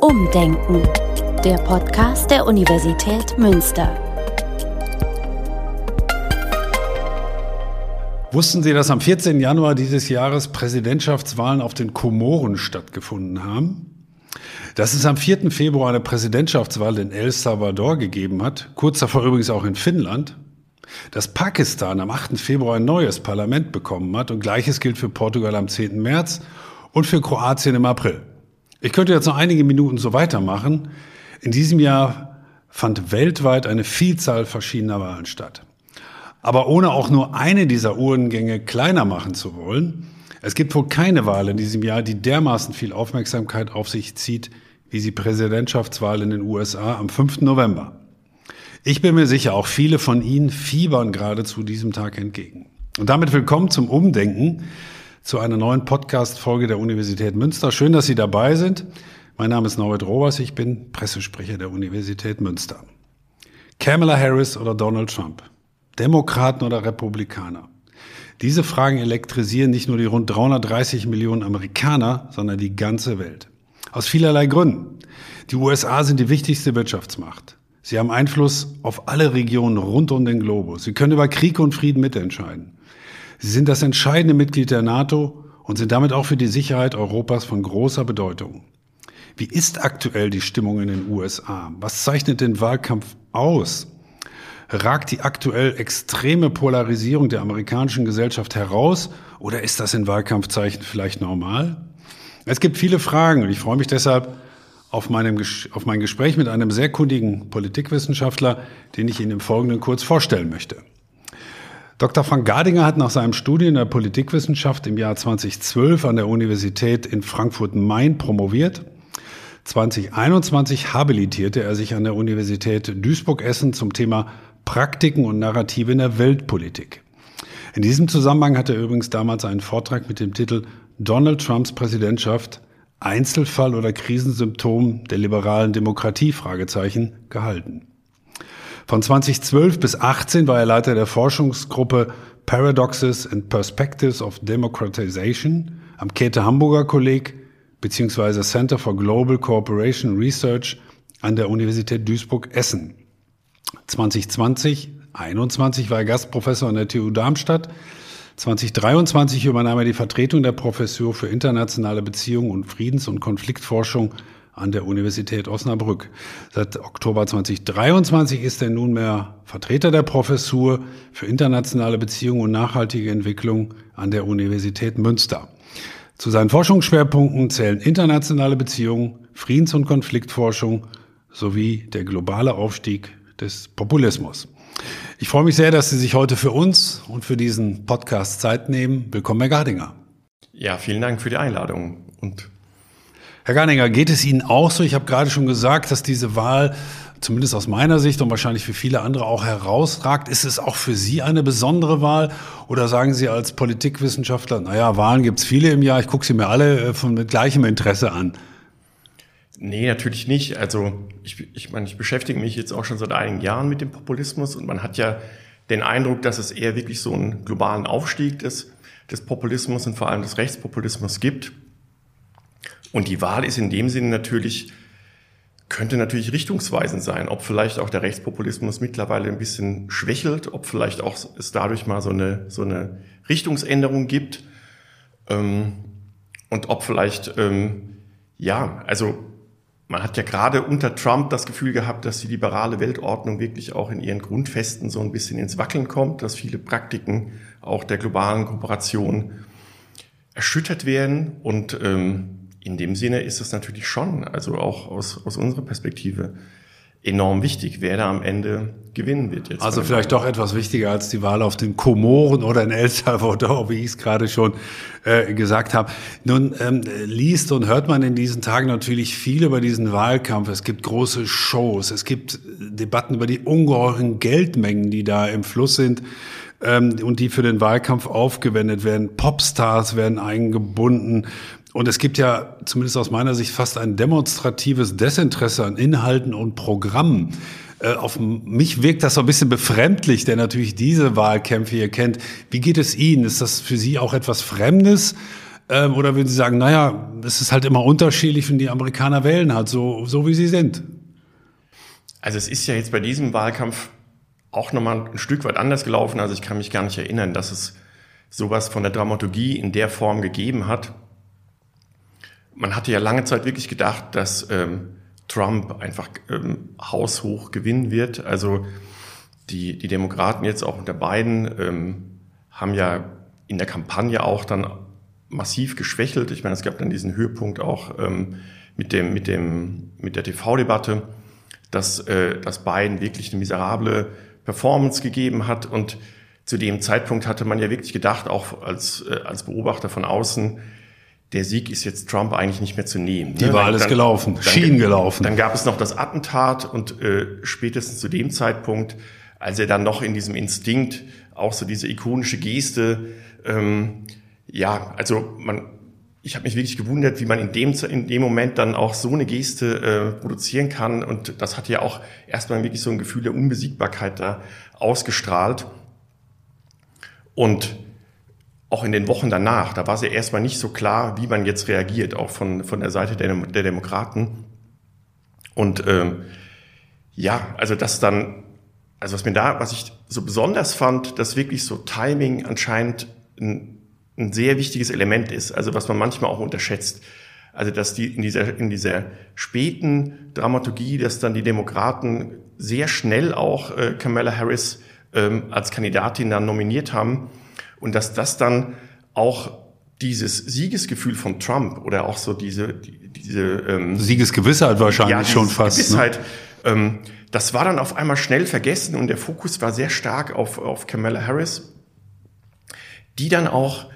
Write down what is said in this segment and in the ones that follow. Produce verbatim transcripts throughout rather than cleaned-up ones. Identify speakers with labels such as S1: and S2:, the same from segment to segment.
S1: Umdenken, der Podcast der Universität Münster.
S2: Wussten Sie, dass am vierzehnten Januar dieses Jahres Präsidentschaftswahlen auf den Komoren stattgefunden haben? Dass es am vierten Februar eine Präsidentschaftswahl in El Salvador gegeben hat, kurz davor übrigens auch in Finnland? Dass Pakistan am achten Februar ein neues Parlament bekommen hat und Gleiches gilt für Portugal am zehnten März und für Kroatien im April. Ich könnte jetzt noch einige Minuten so weitermachen. In diesem Jahr fand weltweit eine Vielzahl verschiedener Wahlen statt. Aber ohne auch nur eine dieser Uhrengänge kleiner machen zu wollen, es gibt wohl keine Wahl in diesem Jahr, die dermaßen viel Aufmerksamkeit auf sich zieht, wie die Präsidentschaftswahl in den U S A am fünften November. Ich bin mir sicher, auch viele von Ihnen fiebern gerade zu diesem Tag entgegen. Und damit willkommen zum Umdenken, zu einer neuen Podcast-Folge der Universität Münster. Schön, dass Sie dabei sind. Mein Name ist Norbert Robers, ich bin Pressesprecher der Universität Münster. Kamala Harris oder Donald Trump? Demokraten oder Republikaner? Diese Fragen elektrisieren nicht nur die rund dreihundertdreißig Millionen Amerikaner, sondern die ganze Welt. Aus vielerlei Gründen. Die U S A sind die wichtigste Wirtschaftsmacht. Sie haben Einfluss auf alle Regionen rund um den Globus. Sie können über Krieg und Frieden mitentscheiden. Sie sind das entscheidende Mitglied der NATO und sind damit auch für die Sicherheit Europas von großer Bedeutung. Wie ist aktuell die Stimmung in den U S A? Was zeichnet den Wahlkampf aus? Ragt die aktuell extreme Polarisierung der amerikanischen Gesellschaft heraus oder ist das in Wahlkampfzeichen vielleicht normal? Es gibt viele Fragen und ich freue mich deshalb auf, meinem, auf mein Gespräch mit einem sehr kundigen Politikwissenschaftler, den ich Ihnen im Folgenden kurz vorstellen möchte. Doktor Frank Gardinger hat nach seinem Studium in der Politikwissenschaft im Jahr zweitausendzwölf an der Universität in Frankfurt-Main promoviert. zweitausendeinundzwanzig habilitierte er sich an der Universität Duisburg-Essen zum Thema Praktiken und Narrative in der Weltpolitik. In diesem Zusammenhang hat er übrigens damals einen Vortrag mit dem Titel Donald Trumps Präsidentschaft, Einzelfall oder Krisensymptom der liberalen Demokratie, Fragezeichen, gehalten. Von zweitausendzwölf bis achtzehn war er Leiter der Forschungsgruppe Paradoxes and Perspectives of Democratization am Käthe-Hamburger Kolleg bzw. Center for Global Cooperation Research an der Universität Duisburg-Essen. zweitausendzwanzig einundzwanzig war er Gastprofessor an der T U Darmstadt. zweitausenddreiundzwanzig übernahm er die Vertretung der Professur für internationale Beziehungen und Friedens- und Konfliktforschung an der Universität Osnabrück. Seit Oktober zweitausenddreiundzwanzig ist er nunmehr Vertreter der Professur für internationale Beziehungen und nachhaltige Entwicklung an der Universität Münster. Zu seinen Forschungsschwerpunkten zählen internationale Beziehungen, Friedens- und Konfliktforschung sowie der globale Aufstieg des Populismus. Ich freue mich sehr, dass Sie sich heute für uns und für diesen Podcast Zeit nehmen. Willkommen, Herr Gardinger.
S3: Ja, vielen Dank für die Einladung. Und
S2: Herr Gardinger, geht es Ihnen auch so? Ich habe gerade schon gesagt, dass diese Wahl zumindest aus meiner Sicht und wahrscheinlich für viele andere auch herausragt. Ist es auch für Sie eine besondere Wahl? Oder sagen Sie als Politikwissenschaftler, naja, Wahlen gibt es viele im Jahr, ich gucke sie mir alle von mit gleichem Interesse an?
S3: Nee, natürlich nicht. Also ich, ich meine, ich beschäftige mich jetzt auch schon seit einigen Jahren mit dem Populismus und man hat ja den Eindruck, dass es eher wirklich so einen globalen Aufstieg des, des Populismus und vor allem des Rechtspopulismus gibt. Und die Wahl ist in dem Sinne natürlich, könnte natürlich richtungsweisend sein, ob vielleicht auch der Rechtspopulismus mittlerweile ein bisschen schwächelt, ob vielleicht auch es dadurch mal so eine, so eine Richtungsänderung gibt ähm, und ob vielleicht, ähm, ja, also man hat ja gerade unter Trump das Gefühl gehabt, dass die liberale Weltordnung wirklich auch in ihren Grundfesten so ein bisschen ins Wackeln kommt, dass viele Praktiken auch der globalen Kooperation erschüttert werden und ähm, in dem Sinne ist es natürlich schon, also auch aus, aus unserer Perspektive, enorm wichtig, wer da am Ende gewinnen wird. Jetzt
S2: also vielleicht doch etwas wichtiger als die Wahl auf den Komoren oder in El Salvador, wie ich es gerade schon äh, gesagt habe. Nun ähm, liest und hört man in diesen Tagen natürlich viel über diesen Wahlkampf. Es gibt große Shows, es gibt Debatten über die ungeheuren Geldmengen, die da im Fluss sind ähm, und die für den Wahlkampf aufgewendet werden. Popstars werden eingebunden. Und es gibt ja, zumindest aus meiner Sicht, fast ein demonstratives Desinteresse an Inhalten und Programmen. Äh, auf mich wirkt das so ein bisschen befremdlich, der natürlich diese Wahlkämpfe hier kennt. Wie geht es Ihnen? Ist das für Sie auch etwas Fremdes? Ähm, oder würden Sie sagen, naja, es ist halt immer unterschiedlich und die Amerikaner wählen halt so, so wie sie sind?
S3: Also es ist ja jetzt bei diesem Wahlkampf auch nochmal ein Stück weit anders gelaufen. Also ich kann mich gar nicht erinnern, dass es sowas von der Dramaturgie in der Form gegeben hat. Man hatte ja lange Zeit wirklich gedacht, dass ähm, Trump einfach ähm, haushoch gewinnen wird. Also die, die Demokraten jetzt auch unter Biden ähm, haben ja in der Kampagne auch dann massiv geschwächelt. Ich meine, es gab dann diesen Höhepunkt auch ähm, mit dem, mit dem, mit der T V-Debatte, dass, äh, dass Biden wirklich eine miserable Performance gegeben hat. Und zu dem Zeitpunkt hatte man ja wirklich gedacht, auch als, äh, als Beobachter von außen, der Sieg ist jetzt Trump eigentlich nicht mehr zu nehmen.
S2: Die ne? war alles dann, gelaufen, Schienen gelaufen.
S3: Dann gab es noch das Attentat und äh, spätestens zu dem Zeitpunkt, als er dann noch in diesem Instinkt auch so diese ikonische Geste, ähm, ja, also man, ich habe mich wirklich gewundert, wie man in dem in dem Moment dann auch so eine Geste äh, produzieren kann, und das hat ja auch erstmal wirklich so ein Gefühl der Unbesiegbarkeit da ausgestrahlt. Und auch in den Wochen danach, da war es ja erstmal nicht so klar, wie man jetzt reagiert, auch von, von der Seite der, der Demokraten. Und ähm, ja, also das dann, also was mir da, was ich so besonders fand, dass wirklich so Timing anscheinend ein, ein sehr wichtiges Element ist, also was man manchmal auch unterschätzt. Also dass die in dieser, in dieser späten Dramaturgie, dass dann die Demokraten sehr schnell auch äh, Kamala Harris ähm, als Kandidatin dann nominiert haben. Und dass das dann auch dieses Siegesgefühl von Trump oder auch so diese die, diese ähm,
S2: Siegesgewissheit wahrscheinlich ja, schon fast.
S3: Gewissheit, ne? ähm, das war dann auf einmal schnell vergessen und der Fokus war sehr stark auf auf Kamala Harris, die dann auch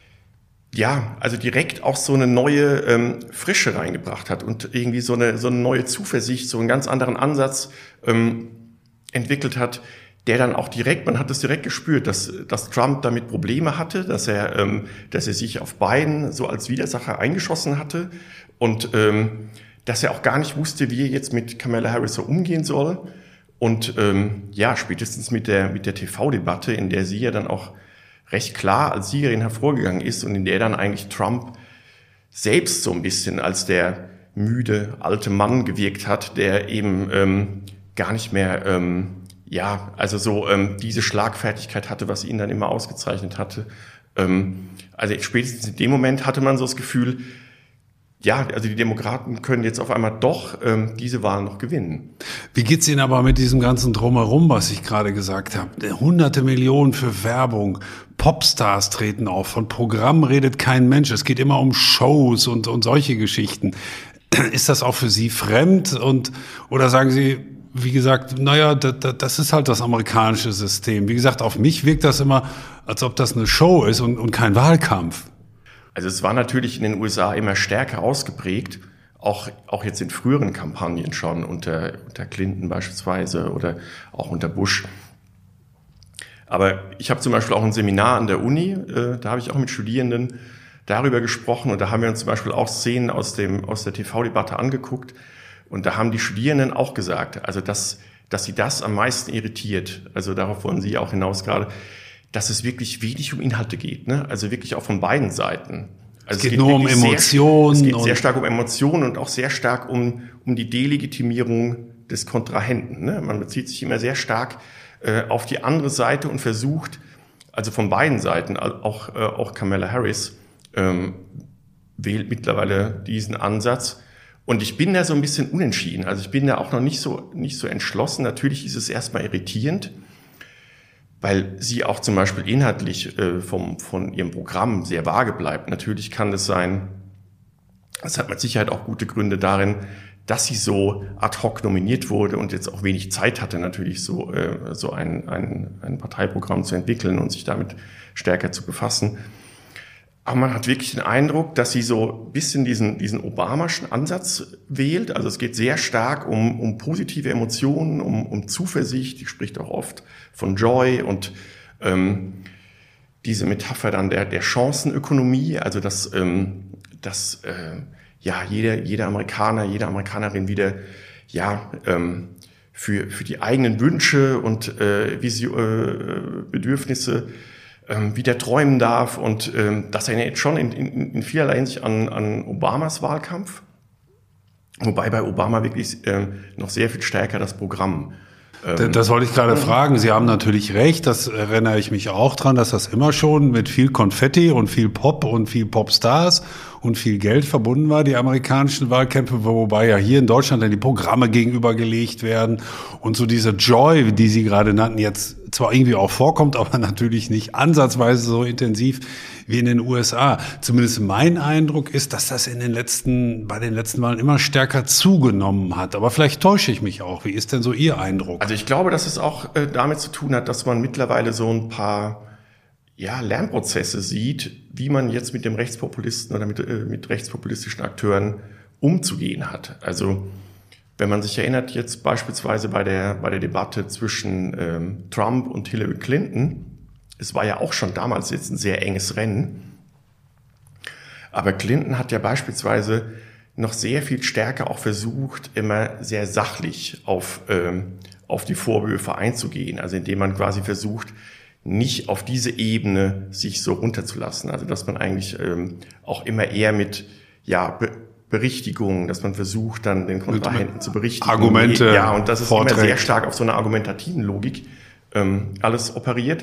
S3: ja also direkt auch so eine neue ähm, Frische reingebracht hat und irgendwie so eine so eine neue Zuversicht, so einen ganz anderen Ansatz ähm, entwickelt hat, der dann auch direkt, man hat es direkt gespürt, dass, dass Trump damit Probleme hatte, dass er, ähm, dass er sich auf Biden so als Widersacher eingeschossen hatte und ähm, dass er auch gar nicht wusste, wie er jetzt mit Kamala Harris so umgehen soll. Und ähm, ja, spätestens mit der mit der T V-Debatte, in der sie ja dann auch recht klar als Siegerin hervorgegangen ist und in der dann eigentlich Trump selbst so ein bisschen als der müde alte Mann gewirkt hat, der eben ähm, gar nicht mehr ähm, ja, also so ähm, diese Schlagfertigkeit hatte, was ihn dann immer ausgezeichnet hatte. Ähm, also spätestens in dem Moment hatte man so das Gefühl, ja, also die Demokraten können jetzt auf einmal doch ähm, diese Wahl noch gewinnen.
S2: Wie geht's Ihnen aber mit diesem ganzen Drumherum, was ich gerade gesagt habe? Hunderte Millionen für Werbung, Popstars treten auf, von Programmen redet kein Mensch. Es geht immer um Shows und, und solche Geschichten. Ist das auch für Sie fremd? Und oder sagen Sie, wie gesagt, naja, das, das ist halt das amerikanische System. Wie gesagt, auf mich wirkt das immer, als ob das eine Show ist und, und kein Wahlkampf.
S3: Also es war natürlich in den U S A immer stärker ausgeprägt, auch, auch jetzt in früheren Kampagnen schon, unter, unter Clinton beispielsweise oder auch unter Bush. Aber ich habe zum Beispiel auch ein Seminar an der Uni, äh, da habe ich auch mit Studierenden darüber gesprochen und da haben wir uns zum Beispiel auch Szenen aus, dem, aus der T V-Debatte angeguckt. Und da haben die Studierenden auch gesagt, also dass, dass sie das am meisten irritiert, also darauf wollen Sie auch hinaus gerade, dass es wirklich wenig um Inhalte geht, ne? Also wirklich auch von beiden Seiten. Also
S2: es, geht es geht nur um Emotionen.
S3: Sehr, es geht sehr stark um Emotionen und auch sehr stark um, um die Delegitimierung des Kontrahenten, ne? Man bezieht sich immer sehr stark äh, auf die andere Seite und versucht, also von beiden Seiten, auch, äh, auch Kamala Harris ähm, wählt mittlerweile diesen Ansatz. Und ich bin da so ein bisschen unentschieden. Also ich bin da auch noch nicht so, nicht so entschlossen. Natürlich ist es erstmal irritierend, weil sie auch zum Beispiel inhaltlich äh, vom, von ihrem Programm sehr vage bleibt. Natürlich kann es sein, es hat mit Sicherheit auch gute Gründe darin, dass sie so ad hoc nominiert wurde und jetzt auch wenig Zeit hatte, natürlich so, äh, so ein, ein, ein Parteiprogramm zu entwickeln und sich damit stärker zu befassen. Aber man hat wirklich den Eindruck, dass sie so ein bisschen diesen, diesen Obamaschen Ansatz wählt. Also es geht sehr stark um, um positive Emotionen, um, um Zuversicht. Die spricht auch oft von Joy und ähm, diese Metapher dann der, der Chancenökonomie. Also dass, ähm, dass äh, ja, jeder, jeder Amerikaner, jede Amerikanerin wieder ja ähm, für, für die eigenen Wünsche und äh, Vision, äh, Bedürfnisse ähm, wie der träumen darf. Und ähm, das erinnert schon in, in, in vielerlei Hinsicht an, an Obamas Wahlkampf. Wobei bei Obama wirklich ähm, noch sehr viel stärker das Programm.
S2: Ähm, das wollte ich gerade fragen. Sie haben natürlich recht, das erinnere ich mich auch dran, dass das immer schon mit viel Konfetti und viel Pop und viel Popstars und viel Geld verbunden war, die amerikanischen Wahlkämpfe, wobei ja hier in Deutschland dann die Programme gegenübergelegt werden und so diese Joy, die Sie gerade nannten, jetzt zwar irgendwie auch vorkommt, aber natürlich nicht ansatzweise so intensiv wie in den U S A. Zumindest mein Eindruck ist, dass das in den letzten, bei den letzten Wahlen immer stärker zugenommen hat. Aber vielleicht täusche ich mich auch. Wie ist denn so Ihr Eindruck?
S3: Also ich glaube, dass es auch äh, damit zu tun hat, dass man mittlerweile so ein paar ja, Lernprozesse sieht, wie man jetzt mit dem Rechtspopulisten oder mit, äh, mit rechtspopulistischen Akteuren umzugehen hat. Also wenn man sich erinnert, jetzt beispielsweise bei der, bei der Debatte zwischen ähm, Trump und Hillary Clinton, es war ja auch schon damals jetzt ein sehr enges Rennen, aber Clinton hat ja beispielsweise noch sehr viel stärker auch versucht, immer sehr sachlich auf, ähm, auf die Vorwürfe einzugehen, also indem man quasi versucht, nicht auf diese Ebene sich so runterzulassen, also dass man eigentlich ähm, auch immer eher mit ja Be- Berichtigungen, dass man versucht, dann den Kontrahenten zu berichtigen.
S2: Argumente,
S3: ja, und das ist
S2: Vorträge.
S3: immer sehr stark auf so einer argumentativen Logik ähm, alles operiert.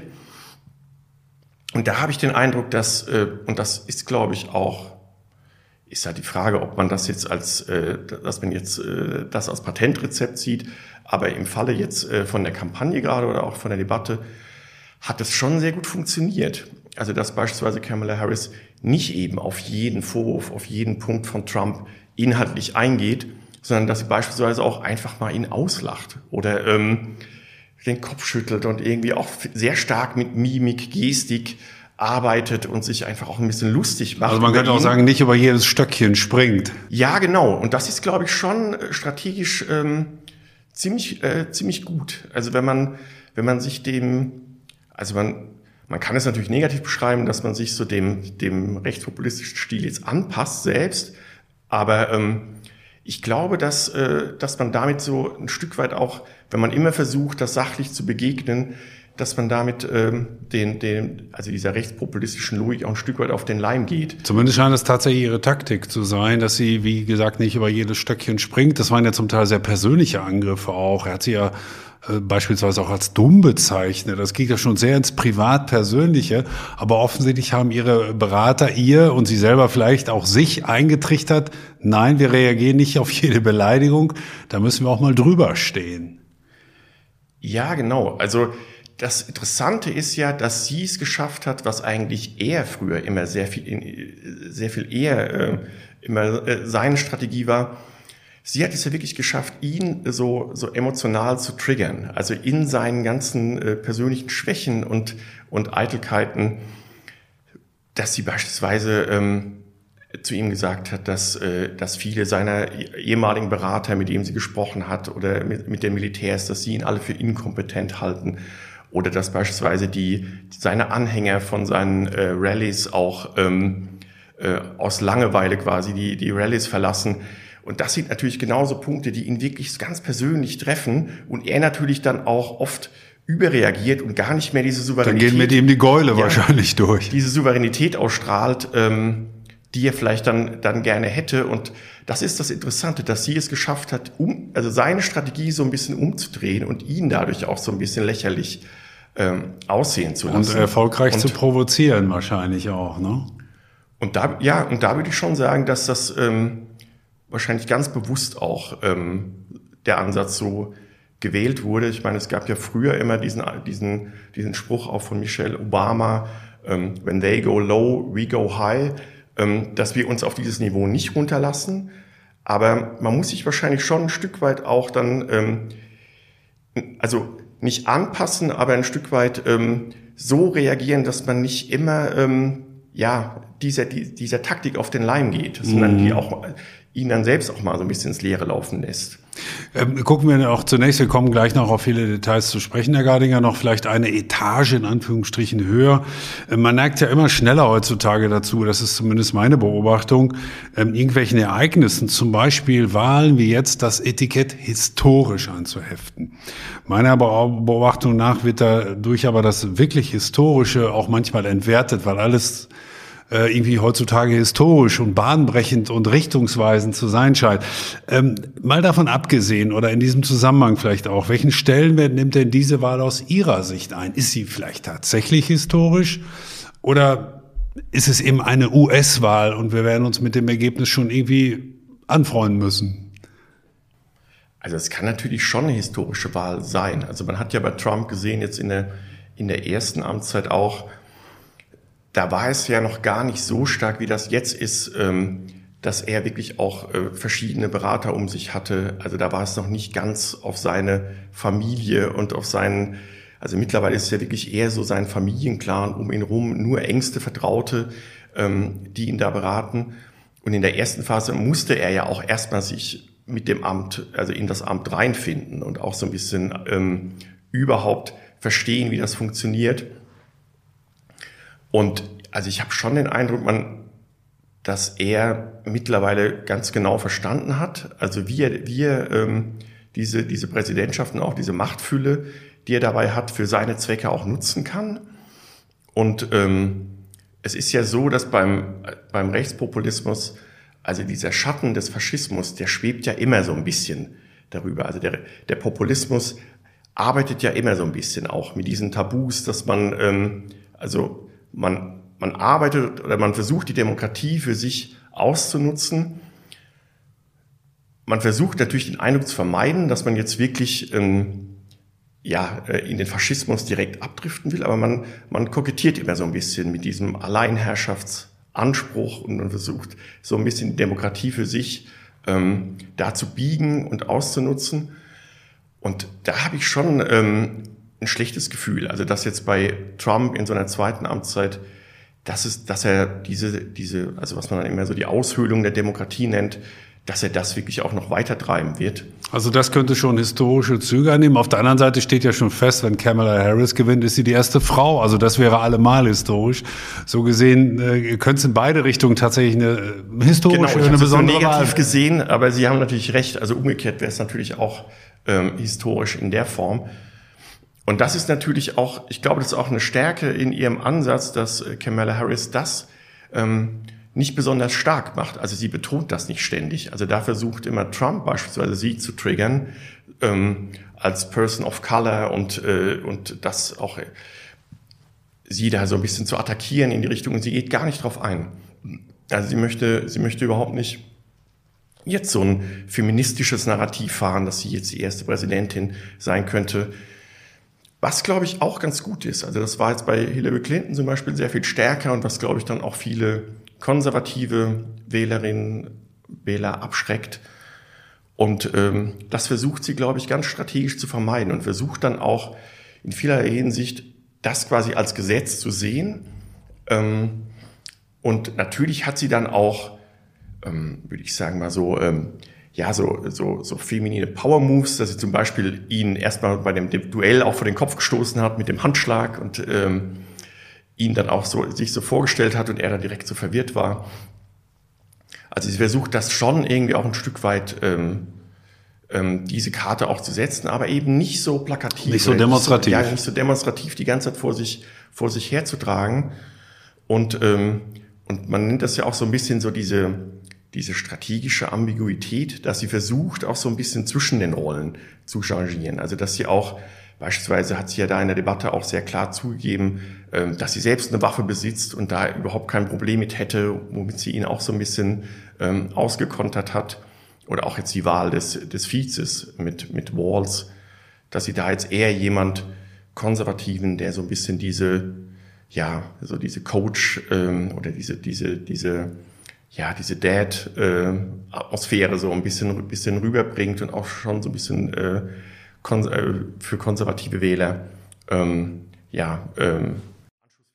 S3: Und da habe ich den Eindruck, dass, äh, und das ist, glaube ich, auch, ist halt die Frage, ob man das jetzt als, äh, dass man jetzt äh, das als Patentrezept sieht, aber im Falle jetzt äh, von der Kampagne gerade oder auch von der Debatte hat es schon sehr gut funktioniert. Also dass beispielsweise Kamala Harris nicht eben auf jeden Vorwurf, auf jeden Punkt von Trump inhaltlich eingeht, sondern dass sie beispielsweise auch einfach mal ihn auslacht oder ähm, den Kopf schüttelt und irgendwie auch sehr stark mit Mimik, Gestik arbeitet und sich einfach auch ein bisschen lustig macht.
S2: Also man könnte auch sagen, nicht über jedes Stöckchen springt.
S3: Ja, genau. Und das ist, glaube ich, schon strategisch ähm, ziemlich äh, ziemlich gut. Also wenn man wenn man sich dem, also man man kann es natürlich negativ beschreiben, dass man sich so dem dem rechtspopulistischen Stil jetzt anpasst selbst, aber ähm, ich glaube, dass äh, dass man damit so ein Stück weit auch, wenn man immer versucht, das sachlich zu begegnen, dass man damit ähm, den, den, also dieser rechtspopulistischen Logik auch ein Stück weit auf den Leim geht.
S2: Zumindest scheint es tatsächlich Ihre Taktik zu sein, dass sie, wie gesagt, nicht über jedes Stöckchen springt. Das waren ja zum Teil sehr persönliche Angriffe auch. Er hat sie ja äh, beispielsweise auch als dumm bezeichnet. Das geht ja schon sehr ins Privat-Persönliche. Aber offensichtlich haben Ihre Berater ihr und Sie selber vielleicht auch sich eingetrichtert, nein, wir reagieren nicht auf jede Beleidigung. Da müssen wir auch mal drüber stehen.
S3: Ja, genau. Also das Interessante ist ja, dass sie es geschafft hat, was eigentlich er früher immer sehr viel, sehr viel eher äh, immer äh, seine Strategie war. Sie hat es ja wirklich geschafft, ihn so, so emotional zu triggern. Also in seinen ganzen äh, persönlichen Schwächen und, und Eitelkeiten, dass sie beispielsweise ähm, zu ihm gesagt hat, dass, äh, dass viele seiner ehemaligen Berater, mit denen sie gesprochen hat, oder mit, mit den Militärs, dass sie ihn alle für inkompetent halten. Oder dass beispielsweise die, seine Anhänger von seinen äh, Rallyes auch ähm, äh, aus Langeweile quasi die, die Rallyes verlassen. Und das sind natürlich genauso Punkte, die ihn wirklich ganz persönlich treffen. Und er natürlich dann auch oft überreagiert und gar nicht mehr diese Souveränität...
S2: Dann gehen mit ihm die Gäule
S3: ja,
S2: wahrscheinlich durch.
S3: Diese Souveränität ausstrahlt, ähm, die er vielleicht dann, dann gerne hätte. Und das ist das Interessante, dass sie es geschafft hat, um, also seine Strategie so ein bisschen umzudrehen und ihn dadurch auch so ein bisschen lächerlich ähm, aussehen zu lassen.
S2: Und erfolgreich
S3: und,
S2: zu provozieren wahrscheinlich auch, ne?
S3: Und da, ja, und da würde ich schon sagen, dass das ähm, wahrscheinlich ganz bewusst auch ähm, der Ansatz so gewählt wurde. Ich meine, es gab ja früher immer diesen, diesen, diesen Spruch auch von Michelle Obama, ähm, when they go low, we go high, ähm, dass wir uns auf dieses Niveau nicht runterlassen. Aber man muss sich wahrscheinlich schon ein Stück weit auch dann, ähm, also nicht anpassen, aber ein Stück weit ähm, so reagieren, dass man nicht immer ähm, ja dieser die, dieser Taktik auf den Leim geht, sondern mhm. die auch ihn dann selbst auch mal so ein bisschen ins Leere laufen lässt.
S2: Ähm, gucken wir auch zunächst, wir kommen gleich noch auf viele Details zu sprechen, Herr Gardinger, noch vielleicht eine Etage in Anführungsstrichen höher. Ähm, man neigt ja immer schneller heutzutage dazu, das ist zumindest meine Beobachtung, ähm, irgendwelchen Ereignissen, zum Beispiel Wahlen wie jetzt, das Etikett historisch anzuheften. Meiner Beobachtung nach wird dadurch aber das wirklich Historische auch manchmal entwertet, weil alles irgendwie heutzutage historisch und bahnbrechend und richtungsweisend zu sein scheint. Ähm, mal davon abgesehen oder in diesem Zusammenhang vielleicht auch, welchen Stellenwert nimmt denn diese Wahl aus Ihrer Sicht ein? Ist sie vielleicht tatsächlich historisch oder ist es eben eine U S-Wahl und wir werden uns mit dem Ergebnis schon irgendwie anfreunden müssen?
S3: Also es kann natürlich schon eine historische Wahl sein. Also man hat ja bei Trump gesehen, jetzt in der, in der ersten Amtszeit auch, da war es ja noch gar nicht so stark, wie das jetzt ist, dass er wirklich auch verschiedene Berater um sich hatte. Also da war es noch nicht ganz auf seine Familie und auf seinen, also mittlerweile ist es ja wirklich eher so sein Familienclan um ihn rum, nur engste Vertraute, die ihn da beraten. Und in der ersten Phase musste er ja auch erstmal sich mit dem Amt, also in das Amt reinfinden und auch so ein bisschen ähm, überhaupt verstehen, wie das funktioniert. Und also ich habe schon den Eindruck, man, dass er mittlerweile ganz genau verstanden hat, also wie er, wie er ähm, diese, diese Präsidentschaften, auch diese Machtfülle, die er dabei hat, für seine Zwecke auch nutzen kann. Und ähm, es ist ja so, dass beim, beim Rechtspopulismus, also dieser Schatten des Faschismus, der schwebt ja immer so ein bisschen darüber. Also der, der Populismus arbeitet ja immer so ein bisschen auch mit diesen Tabus, dass man, ähm, also Man, man arbeitet oder man versucht, die Demokratie für sich auszunutzen. Man versucht natürlich den Eindruck zu vermeiden, dass man jetzt wirklich ähm, ja, in den Faschismus direkt abdriften will, aber man, man kokettiert immer so ein bisschen mit diesem Alleinherrschaftsanspruch und man versucht so ein bisschen die Demokratie für sich ähm, da zu biegen und auszunutzen. Und da habe ich schon ähm, ein schlechtes Gefühl. Also dass jetzt bei Trump in so einer zweiten Amtszeit, dass es, dass er diese, diese, also was man dann immer so die Aushöhlung der Demokratie nennt, dass er das wirklich auch noch weiter treiben wird.
S2: Also das könnte schon historische Züge annehmen. Auf der anderen Seite steht ja schon fest, wenn Kamala Harris gewinnt, ist sie die erste Frau. Also das wäre allemal historisch. So gesehen äh, könnte es in beide Richtungen tatsächlich eine historische,
S3: genau,
S2: eine besondere
S3: Wahl. Negativ
S2: Wahl
S3: gesehen, aber Sie haben natürlich recht. Also umgekehrt wäre es natürlich auch ähm, historisch in der Form. Und das ist natürlich auch, ich glaube, das ist auch eine Stärke in ihrem Ansatz, dass Kamala Harris das ähm, nicht besonders stark macht. Also sie betont das nicht ständig. Also da versucht immer Trump beispielsweise sie zu triggern ähm, als Person of Color und äh, und das auch äh, sie da so ein bisschen zu attackieren in die Richtung. Und sie geht gar nicht drauf ein. Also sie möchte sie möchte überhaupt nicht jetzt so ein feministisches Narrativ fahren, dass sie jetzt die erste Präsidentin sein könnte. Was, glaube ich, auch ganz gut ist. Also das war jetzt bei Hillary Clinton zum Beispiel sehr viel stärker und was, glaube ich, dann auch viele konservative Wählerinnen, Wähler abschreckt. Und ähm, das versucht sie, glaube ich, ganz strategisch zu vermeiden und versucht dann auch in vielerlei Hinsicht das quasi als Gesetz zu sehen. Ähm, und natürlich hat sie dann auch, ähm, würde ich sagen mal so, ähm, ja, so, so, so feminine Power-Moves, dass sie zum Beispiel ihn erstmal bei dem Duell auch vor den Kopf gestoßen hat mit dem Handschlag und ähm, ihn dann auch so sich so vorgestellt hat und er dann direkt so verwirrt war. Also sie versucht das schon irgendwie auch ein Stück weit ähm, ähm, diese Karte auch zu setzen, aber eben nicht so plakativ.
S2: Nicht so demonstrativ.
S3: Nicht so, ja, nicht so demonstrativ die ganze Zeit vor sich, vor sich herzutragen. Und, ähm, und man nennt das ja auch so ein bisschen so diese diese strategische Ambiguität, dass sie versucht, auch so ein bisschen zwischen den Rollen zu changieren. Also dass sie auch, beispielsweise hat sie ja da in der Debatte auch sehr klar zugegeben, dass sie selbst eine Waffe besitzt und da überhaupt kein Problem mit hätte, womit sie ihn auch so ein bisschen ähm, ausgekontert hat. Oder auch jetzt die Wahl des, des Vizes mit, mit Walz, dass sie da jetzt eher jemand Konservativen, der so ein bisschen diese, ja, so diese Coach ähm, oder diese, diese, diese, ja, diese Dad-Atmosphäre so ein bisschen, ein bisschen rüberbringt und auch schon so ein bisschen äh, kon- äh, für konservative Wähler ähm, ja, ähm,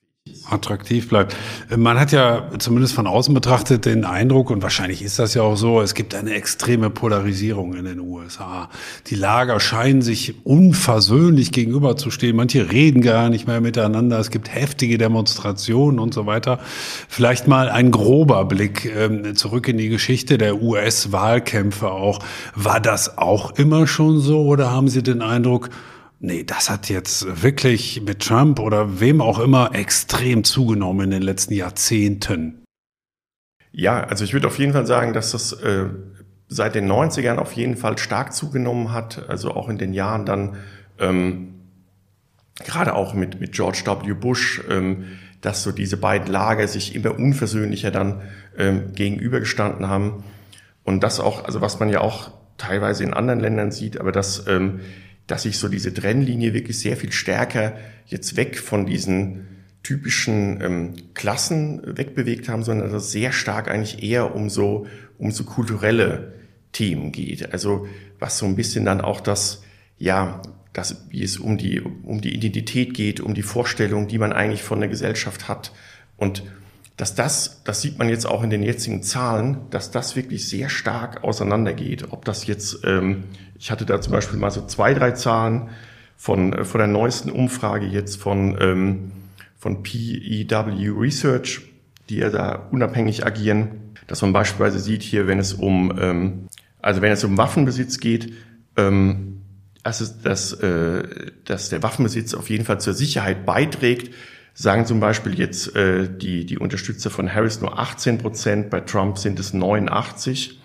S2: attraktiv bleibt. Man hat ja zumindest von außen betrachtet den Eindruck, und wahrscheinlich ist das ja auch so, es gibt eine extreme Polarisierung in den U S A. Die Lager scheinen sich unversöhnlich gegenüberzustehen. Manche reden gar nicht mehr miteinander. Es gibt heftige Demonstrationen und so weiter. Vielleicht mal ein grober Blick ähm, zurück in die Geschichte der U S-Wahlkämpfe auch. War das auch immer schon so, oder haben Sie den Eindruck, nee, das hat jetzt wirklich mit Trump oder wem auch immer extrem zugenommen in den letzten Jahrzehnten?
S3: Ja, also ich würde auf jeden Fall sagen, dass das äh, seit den neunzigern auf jeden Fall stark zugenommen hat. Also auch in den Jahren dann, ähm, gerade auch mit, mit George W. Bush, ähm, dass so diese beiden Lager sich immer unversöhnlicher dann ähm, gegenübergestanden haben. Und das auch, also was man ja auch teilweise in anderen Ländern sieht, aber das ähm, dass sich so diese Trennlinie wirklich sehr viel stärker jetzt weg von diesen typischen ähm, Klassen wegbewegt haben, sondern dass es sehr stark eigentlich eher um so, um so kulturelle Themen geht. Also was so ein bisschen dann auch das, ja, das, wie es um die, um die Identität geht, um die Vorstellung, die man eigentlich von der Gesellschaft hat. Und dass das, das sieht man jetzt auch in den jetzigen Zahlen, dass das wirklich sehr stark auseinandergeht. Ob das jetzt, ähm, ich hatte da zum Beispiel mal so zwei, drei Zahlen von, von der neuesten Umfrage jetzt von, ähm, von P E W Research, die ja da unabhängig agieren, dass man beispielsweise sieht hier, wenn es um, ähm, also wenn es um Waffenbesitz geht, ähm, also dass, äh, dass der Waffenbesitz auf jeden Fall zur Sicherheit beiträgt. Sagen zum Beispiel jetzt äh, die, die Unterstützer von Harris nur achtzehn Prozent, bei Trump sind es neunundachtzig.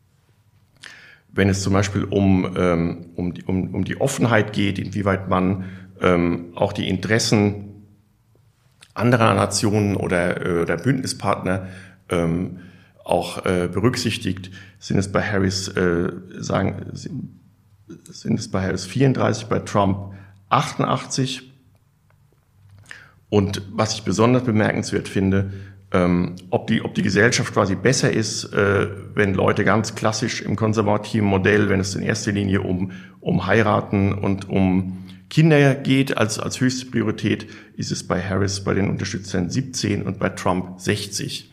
S3: Wenn es zum Beispiel um, ähm, um, die, um, um die Offenheit geht, inwieweit man ähm, auch die Interessen anderer Nationen oder, äh, oder Bündnispartner ähm, auch äh, berücksichtigt, sind es bei Harris, äh, sagen, sind, sind es bei Harris vierunddreißig, bei Trump achtundachtzig. Und was ich besonders bemerkenswert finde, ähm, ob die, ob die Gesellschaft quasi besser ist, äh, wenn Leute ganz klassisch im konservativen Modell, wenn es in erster Linie um, um Heiraten und um Kinder geht, als, als höchste Priorität, ist es bei Harris, bei den Unterstützern siebzehn und bei Trump sechzig.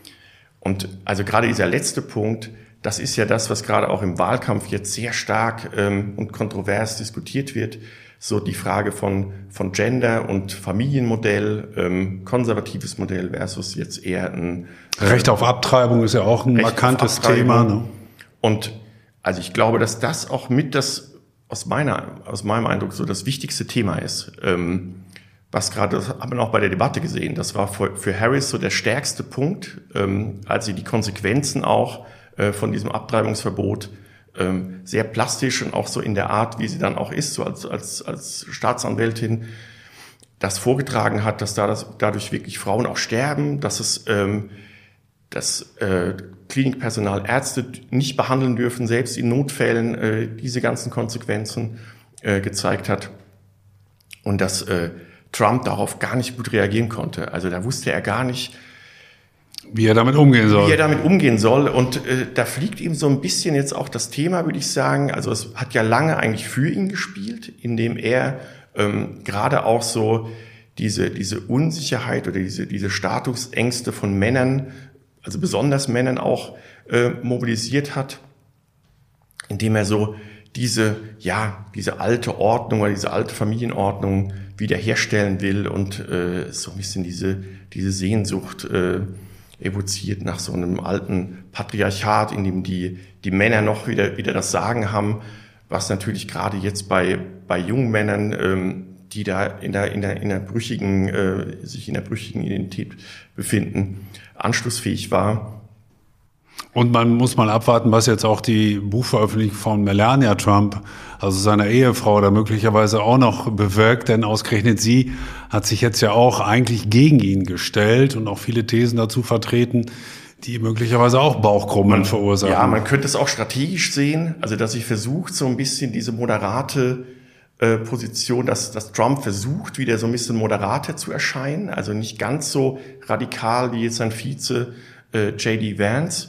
S3: Und also gerade dieser letzte Punkt, das ist ja das, was gerade auch im Wahlkampf jetzt sehr stark ähm, und kontrovers diskutiert wird. So die Frage von, von Gender und Familienmodell, ähm, konservatives Modell versus jetzt eher ein...
S2: Äh, Recht auf Abtreibung ist ja auch ein markantes Thema. Ne?
S3: Und also ich glaube, dass das auch mit das, aus meiner, aus meinem Eindruck so das wichtigste Thema ist. Ähm, was gerade, das hat man auch bei der Debatte gesehen, das war für, für Harris so der stärkste Punkt, ähm, als sie die Konsequenzen auch äh, von diesem Abtreibungsverbot Ähm, sehr plastisch und auch so in der Art, wie sie dann auch ist, so als, als, als Staatsanwältin, das vorgetragen hat, dass da das, dadurch wirklich Frauen auch sterben, dass es, ähm, dass äh, Klinikpersonal Ärzte nicht behandeln dürfen, selbst in Notfällen äh, diese ganzen Konsequenzen äh, gezeigt hat und dass äh, Trump darauf gar nicht gut reagieren konnte. Also da wusste er gar nicht,
S2: Wie er damit umgehen soll.
S3: Wie er damit umgehen soll. Und äh, da fliegt ihm so ein bisschen jetzt auch das Thema, würde ich sagen. Also es hat ja lange eigentlich für ihn gespielt, indem er ähm, gerade auch so diese diese Unsicherheit oder diese diese Statusängste von Männern, also besonders Männern auch äh, mobilisiert hat, indem er so diese ja diese alte Ordnung oder diese alte Familienordnung wiederherstellen will und äh, so ein bisschen diese diese Sehnsucht äh, evoziert nach so einem alten Patriarchat, in dem die, die Männer noch wieder, wieder das Sagen haben, was natürlich gerade jetzt bei, bei jungen Männern, ähm, die da in der, in der, in der brüchigen, äh, sich in der brüchigen Identität befinden, anschlussfähig war.
S2: Und man muss mal abwarten, was jetzt auch die Buchveröffentlichung von Melania Trump, also seiner Ehefrau, da möglicherweise auch noch bewirkt, denn ausgerechnet sie hat sich jetzt ja auch eigentlich gegen ihn gestellt und auch viele Thesen dazu vertreten, die möglicherweise auch Bauchkrummeln man, verursachen.
S3: Ja, man könnte es auch strategisch sehen, also dass sie versucht, so ein bisschen diese moderate äh, Position, dass, dass Trump versucht, wieder so ein bisschen moderater zu erscheinen, also nicht ganz so radikal wie jetzt sein Vize äh, J D Vance.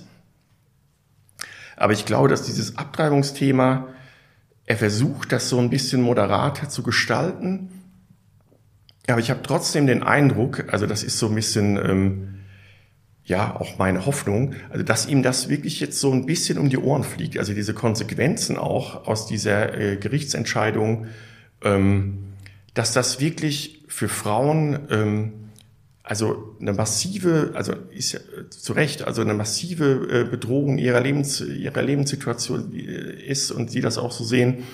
S3: Aber ich glaube, dass dieses Abtreibungsthema, er versucht, das so ein bisschen moderater zu gestalten. aber ich habe trotzdem den Eindruck, also das ist so ein bisschen, ähm, ja, auch meine Hoffnung, also dass ihm das wirklich jetzt so ein bisschen um die Ohren fliegt. Also diese Konsequenzen auch aus dieser äh, Gerichtsentscheidung, ähm, dass das wirklich für Frauen, ähm, also eine massive, also ist ja äh, zu Recht, also eine massive äh, Bedrohung ihrer Lebens, ihrer Lebenssituation äh, ist und sie das auch so sehen.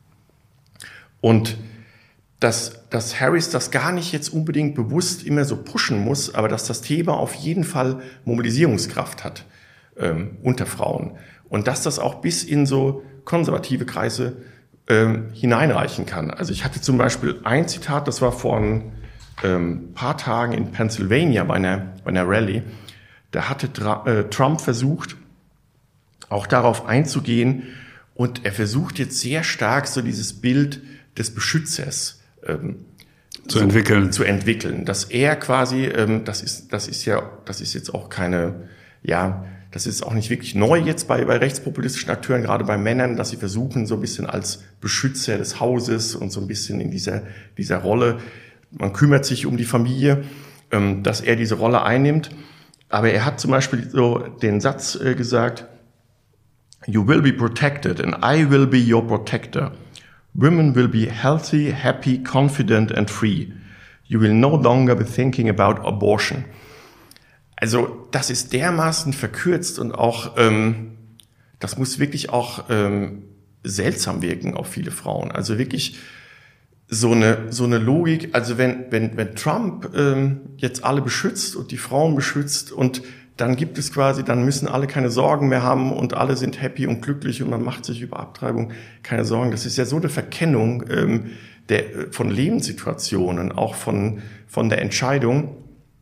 S3: Und dass, dass Harris das gar nicht jetzt unbedingt bewusst immer so pushen muss, aber dass das Thema auf jeden Fall Mobilisierungskraft hat ähm, unter Frauen. Und dass das auch bis in so konservative Kreise ähm, hineinreichen kann. Also ich hatte zum Beispiel ein Zitat, das war vor ein ähm, paar Tagen in Pennsylvania bei einer, bei einer Rallye. Da hatte Tra- äh, Trump versucht, auch darauf einzugehen, und er versucht jetzt sehr stark so dieses Bild des Beschützers ähm,
S2: zu
S3: so,
S2: entwickeln.
S3: Zu entwickeln, dass er quasi, ähm, das ist, das ist ja, das ist jetzt auch keine, ja, das ist auch nicht wirklich neu jetzt bei, bei rechtspopulistischen Akteuren, gerade bei Männern, dass sie versuchen, so ein bisschen als Beschützer des Hauses und so ein bisschen in dieser, dieser Rolle, man kümmert sich um die Familie, ähm, dass er diese Rolle einnimmt. Aber er hat zum Beispiel so den Satz äh, gesagt, "You will be protected and I will be your protector. Women will be healthy, happy, confident and free. You will no longer be thinking about abortion." Also das ist dermaßen verkürzt und auch, ähm, das muss wirklich auch ähm, seltsam wirken auf viele Frauen. Also wirklich so eine so eine Logik. Also wenn wenn wenn Trump ähm, jetzt alle beschützt und die Frauen beschützt und dann gibt es quasi, dann müssen alle keine Sorgen mehr haben und alle sind happy und glücklich und man macht sich über Abtreibung keine Sorgen. Das ist ja so eine Verkennung ähm, der, von Lebenssituationen, auch von, von der Entscheidung.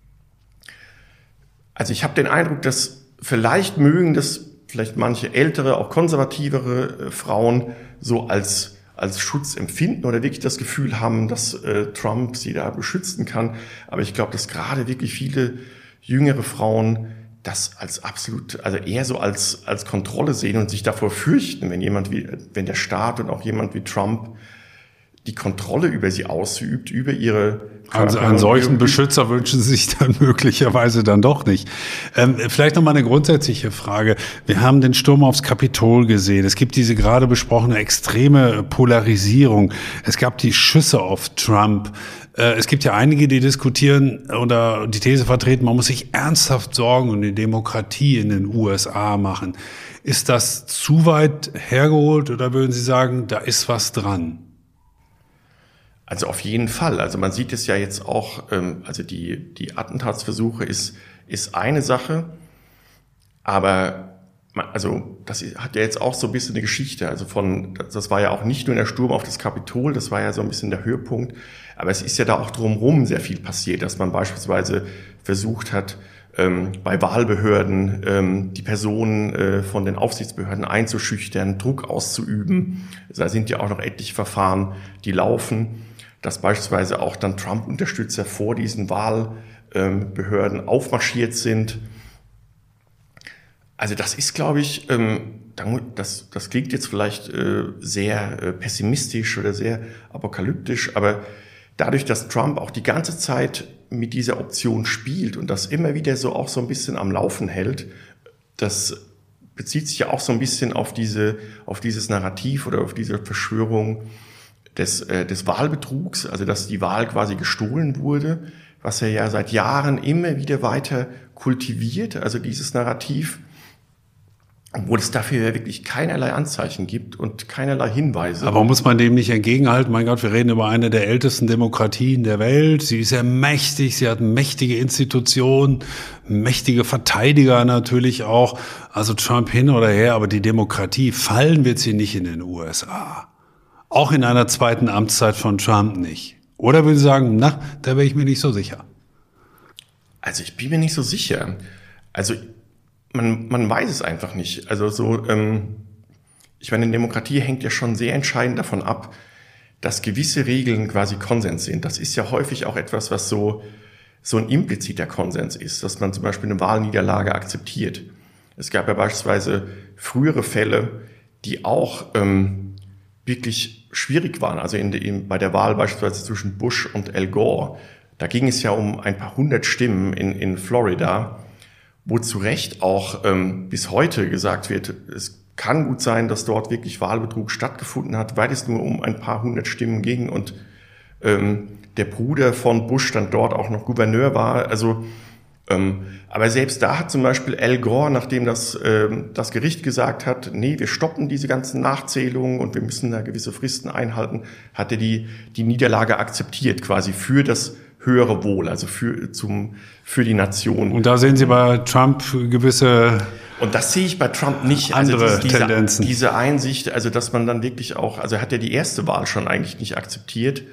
S3: Also ich habe den Eindruck, dass vielleicht mögen das vielleicht manche ältere, auch konservativere äh, Frauen so als, als Schutz empfinden oder wirklich das Gefühl haben, dass äh, Trump sie da beschützen kann. Aber ich glaube, dass gerade wirklich viele jüngere Frauen das als absolut, also eher so als, als Kontrolle sehen und sich davor fürchten, wenn jemand wie, wenn der Staat und auch jemand wie Trump die Kontrolle über sie ausübt, über ihre
S2: Also einen solchen Beschützer wünschen sie sich dann möglicherweise dann doch nicht. Ähm, vielleicht noch mal eine grundsätzliche Frage. Wir haben den Sturm aufs Kapitol gesehen. Es gibt diese gerade besprochene extreme Polarisierung. Es gab die Schüsse auf Trump. Äh, es gibt ja einige, die diskutieren oder die These vertreten, man muss sich ernsthaft Sorgen um die Demokratie in den U S A machen. Ist das zu weit hergeholt oder würden Sie sagen, da ist was dran?
S3: Also auf jeden Fall. Also man sieht es ja jetzt auch, ähm, also die, die Attentatsversuche ist, ist eine Sache, aber man, also das hat ja jetzt auch so ein bisschen eine Geschichte. Also von, das war ja auch nicht nur der Sturm auf das Kapitol, das war ja so ein bisschen der Höhepunkt, aber es ist ja da auch drumherum sehr viel passiert, dass man beispielsweise versucht hat, ähm, bei Wahlbehörden ähm, die Personen äh, von den Aufsichtsbehörden einzuschüchtern, Druck auszuüben. Da sind ja auch noch etliche Verfahren, die laufen, dass beispielsweise auch dann Trump-Unterstützer vor diesen Wahlbehörden aufmarschiert sind. Also das ist, glaube ich, das, das klingt jetzt vielleicht sehr pessimistisch oder sehr apokalyptisch, aber dadurch, dass Trump auch die ganze Zeit mit dieser Option spielt und das immer wieder so auch so ein bisschen am Laufen hält, das bezieht sich ja auch so ein bisschen auf diese, auf dieses Narrativ oder auf diese Verschwörung des, äh, des Wahlbetrugs, also dass die Wahl quasi gestohlen wurde, was er ja seit Jahren immer wieder weiter kultiviert, also dieses Narrativ, obwohl es dafür ja wirklich keinerlei Anzeichen gibt und keinerlei Hinweise.
S2: Aber muss man dem nicht entgegenhalten? Mein Gott, wir reden über eine der ältesten Demokratien der Welt. Sie ist ja mächtig, sie hat mächtige Institutionen, mächtige Verteidiger natürlich auch. Also Trump hin oder her, aber die Demokratie, fallen wird sie nicht in den U S A. Auch in einer zweiten Amtszeit von Trump nicht. Oder will Sie sagen, na, da wäre ich mir nicht so sicher?
S3: Also ich bin mir nicht so sicher. Also man, man weiß es einfach nicht. Also so, ähm, ich meine, Demokratie hängt ja schon sehr entscheidend davon ab, dass gewisse Regeln quasi Konsens sind. Das ist ja häufig auch etwas, was so, so ein impliziter Konsens ist, dass man zum Beispiel eine Wahlniederlage akzeptiert. Es gab ja beispielsweise frühere Fälle, die auch ähm, wirklich schwierig waren. Also in, in, bei der Wahl beispielsweise zwischen Bush und Al Gore, da ging es ja um ein paar hundert Stimmen in, in Florida, wo zu Recht auch ähm, bis heute gesagt wird, es kann gut sein, dass dort wirklich Wahlbetrug stattgefunden hat, weil es nur um ein paar hundert Stimmen ging und ähm, der Bruder von Bush dann dort auch noch Gouverneur war. Also, ähm, aber selbst da hat zum Beispiel Al Gore, nachdem das, ähm, das Gericht gesagt hat, nee, wir stoppen diese ganzen Nachzählungen und wir müssen da gewisse Fristen einhalten, hat er die, die Niederlage akzeptiert, quasi für das höhere Wohl, also für, zum, für die Nation.
S2: Und da sehen Sie bei Trump gewisse
S3: Und das sehe ich bei Trump nicht.
S2: Andere
S3: also diese,
S2: Tendenzen.
S3: Diese Einsicht, also dass man dann wirklich auch, also er hat ja die erste Wahl schon eigentlich nicht akzeptiert.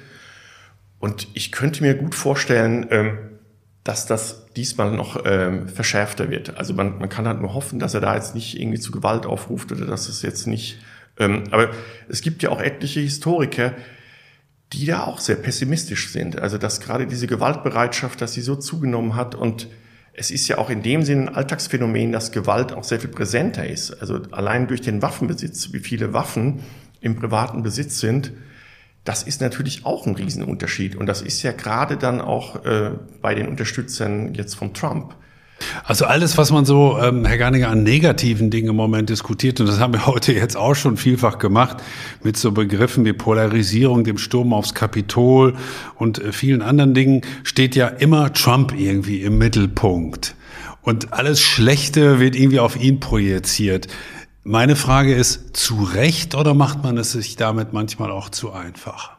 S3: Und ich könnte mir gut vorstellen, ähm, dass das diesmal noch ähm, verschärfter wird. Also man, man kann halt nur hoffen, dass er da jetzt nicht irgendwie zu Gewalt aufruft oder dass es jetzt nicht. Ähm, aber es gibt ja auch etliche Historiker, die da auch sehr pessimistisch sind. Also dass gerade diese Gewaltbereitschaft, dass sie so zugenommen hat und es ist ja auch in dem Sinne ein Alltagsphänomen, dass Gewalt auch sehr viel präsenter ist. Also allein durch den Waffenbesitz, wie viele Waffen im privaten Besitz sind, das ist natürlich auch ein Riesenunterschied. Und das ist ja gerade dann auch äh, bei den Unterstützern jetzt von Trump.
S2: Also alles, was man so, ähm, Herr Garninger, an negativen Dingen im Moment diskutiert, und das haben wir heute jetzt auch schon vielfach gemacht, mit so Begriffen wie Polarisierung, dem Sturm aufs Kapitol und äh, vielen anderen Dingen, steht ja immer Trump irgendwie im Mittelpunkt. Und alles Schlechte wird irgendwie auf ihn projiziert. Meine Frage ist, zu Recht oder macht man es sich damit manchmal auch zu einfach?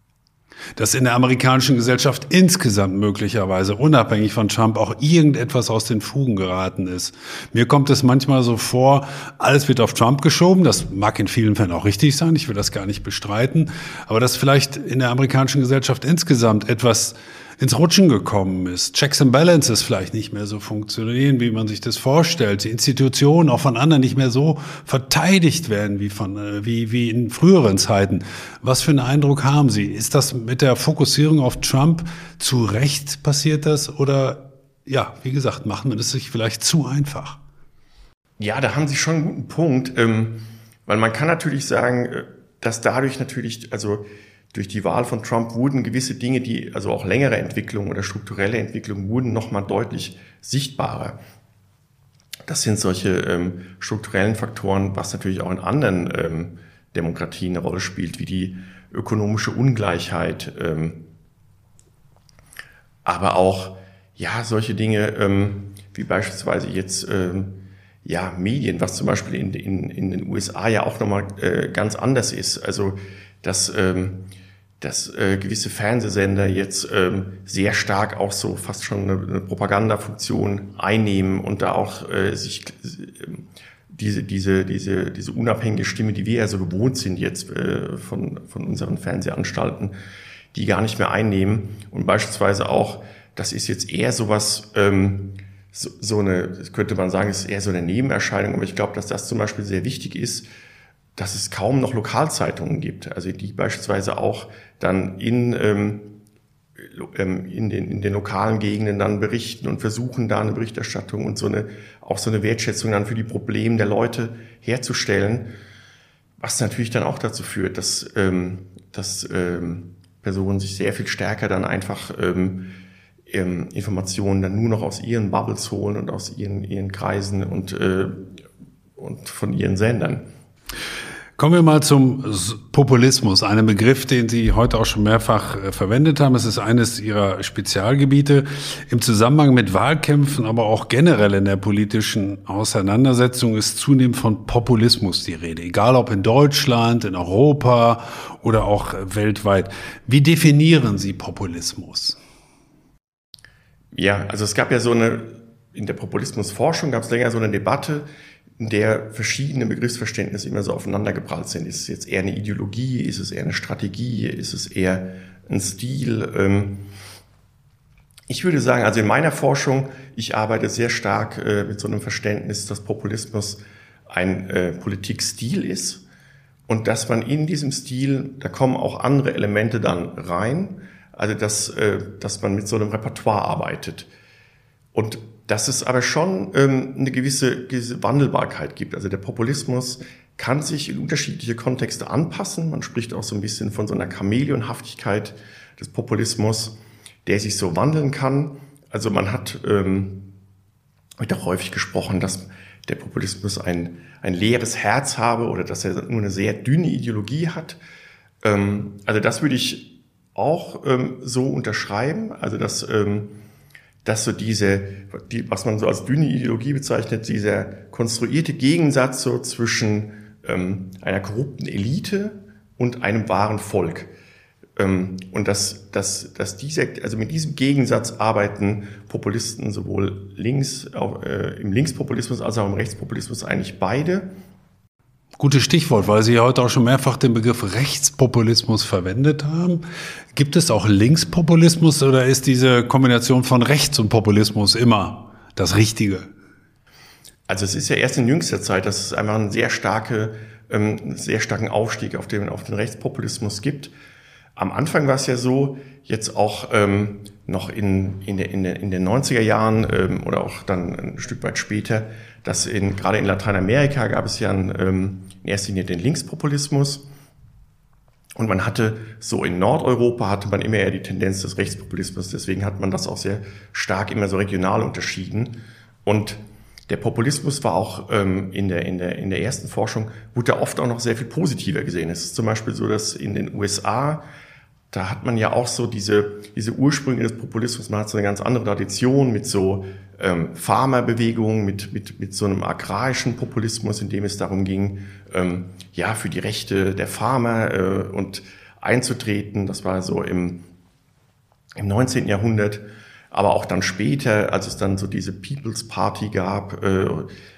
S2: Dass in der amerikanischen Gesellschaft insgesamt möglicherweise, unabhängig von Trump, auch irgendetwas aus den Fugen geraten ist. Mir kommt es manchmal so vor, alles wird auf Trump geschoben. Das mag in vielen Fällen auch richtig sein, ich will das gar nicht bestreiten. Aber dass vielleicht in der amerikanischen Gesellschaft insgesamt etwas ins Rutschen gekommen ist. Checks and Balances vielleicht nicht mehr so funktionieren, wie man sich das vorstellt. Die Institutionen auch von anderen nicht mehr so verteidigt werden wie von wie wie in früheren Zeiten. Was für einen Eindruck haben Sie? Ist das mit der Fokussierung auf Trump zu Recht passiert das oder ja, wie gesagt, macht man es sich vielleicht zu einfach?
S3: Ja, da haben Sie schon einen guten Punkt, ähm, weil man kann natürlich sagen, dass dadurch natürlich, also durch die Wahl von Trump wurden gewisse Dinge, die, also auch längere Entwicklungen oder strukturelle Entwicklungen, wurden nochmal deutlich sichtbarer. Das sind solche ähm, strukturellen Faktoren, was natürlich auch in anderen ähm, Demokratien eine Rolle spielt, wie die ökonomische Ungleichheit, ähm, aber auch, ja, solche Dinge, ähm, wie beispielsweise jetzt, ähm, ja, Medien, was zum Beispiel in, in, in den U S A ja auch nochmal äh, ganz anders ist. Also, dass, ähm, dass äh, gewisse Fernsehsender jetzt ähm, sehr stark auch so fast schon eine, eine Propagandafunktion einnehmen und da auch äh, sich äh, diese diese diese diese unabhängige Stimme, die wir ja so gewohnt sind jetzt äh, von von unseren Fernsehanstalten, die gar nicht mehr einnehmen und beispielsweise auch, das ist jetzt eher sowas ähm, so, so eine, das könnte man sagen, ist eher so eine Nebenerscheinung, aber ich glaube, dass das zum Beispiel sehr wichtig ist, dass es kaum noch Lokalzeitungen gibt, also die beispielsweise auch dann in, ähm, in, den, in den lokalen Gegenden dann berichten und versuchen, da eine Berichterstattung und so eine, auch so eine Wertschätzung dann für die Probleme der Leute herzustellen, was natürlich dann auch dazu führt, dass, ähm, dass ähm, Personen sich sehr viel stärker dann einfach ähm, ähm, Informationen dann nur noch aus ihren Bubbles holen und aus ihren, ihren Kreisen und, äh, und von ihren Sendern.
S2: Kommen wir mal zum Populismus, einem Begriff, den Sie heute auch schon mehrfach äh, verwendet haben. Es ist eines Ihrer Spezialgebiete. Im Zusammenhang mit Wahlkämpfen, aber auch generell in der politischen Auseinandersetzung ist zunehmend von Populismus die Rede. Egal ob in Deutschland, in Europa oder auch weltweit. Wie definieren Sie Populismus?
S3: Ja, also es gab ja so eine, in der Populismusforschung gab es länger so eine Debatte, in der verschiedene Begriffsverständnisse immer so aufeinandergeprallt sind. Ist es jetzt eher eine Ideologie? Ist es eher eine Strategie? Ist es eher ein Stil? Ich würde sagen, also in meiner Forschung, ich arbeite sehr stark mit so einem Verständnis, dass Populismus ein Politikstil ist und dass man in diesem Stil, da kommen auch andere Elemente dann rein, also dass, dass man mit so einem Repertoire arbeitet. Und dass es aber schon ähm, eine gewisse, gewisse Wandelbarkeit gibt. Also der Populismus, kann sich in unterschiedliche Kontexte anpassen. Man spricht auch so ein bisschen von so einer Chamäleonhaftigkeit des Populismus, der sich so wandeln kann. Also man hat, ähm, wird auch häufig gesprochen, dass der Populismus ein, ein leeres Herz habe oder dass er nur eine sehr dünne Ideologie hat. Ähm, also das würde ich auch ähm, so unterschreiben. Also dass, ähm, dass so diese, die, was man so als dünne Ideologie bezeichnet, dieser konstruierte Gegensatz so zwischen ähm, einer korrupten Elite und einem wahren Volk. Ähm, und dass, dass, dass dieser, also mit diesem Gegensatz arbeiten Populisten sowohl links, auch, äh, im Linkspopulismus als auch im Rechtspopulismus eigentlich beide.
S2: Gutes Stichwort, weil Sie heute auch schon mehrfach den Begriff Rechtspopulismus verwendet haben. Gibt es auch Linkspopulismus oder ist diese Kombination von Rechts und Populismus immer das Richtige?
S3: Also es ist ja erst in jüngster Zeit, dass es einfach einen sehr, starke, ähm, sehr starken Aufstieg auf den, auf den Rechtspopulismus gibt. Am Anfang war es ja so, jetzt auch ähm, noch in, in, der, in, der, in den neunziger Jahren ähm, oder auch dann ein Stück weit später, dass in, gerade in Lateinamerika gab es ja ein, ähm, in erster Linie den Linkspopulismus. Und man hatte so in Nordeuropa hatte man immer eher die Tendenz des Rechtspopulismus. Deswegen hat man das auch sehr stark immer so regional unterschieden. Und der Populismus war auch ähm, in, der, in, der, in der ersten Forschung, wurde da oft auch noch sehr viel positiver gesehen. Es ist zum Beispiel so, dass in den U S A, da hat man ja auch so diese, diese Ursprünge des Populismus, man hat so eine ganz andere Tradition mit so ähm, Farmerbewegungen, mit, mit, mit so einem agrarischen Populismus, in dem es darum ging, ähm, ja, für die Rechte der Farmer äh, und einzutreten. Das war so im, im neunzehnten Jahrhundert, aber auch dann später, als es dann so diese People's Party gab, äh,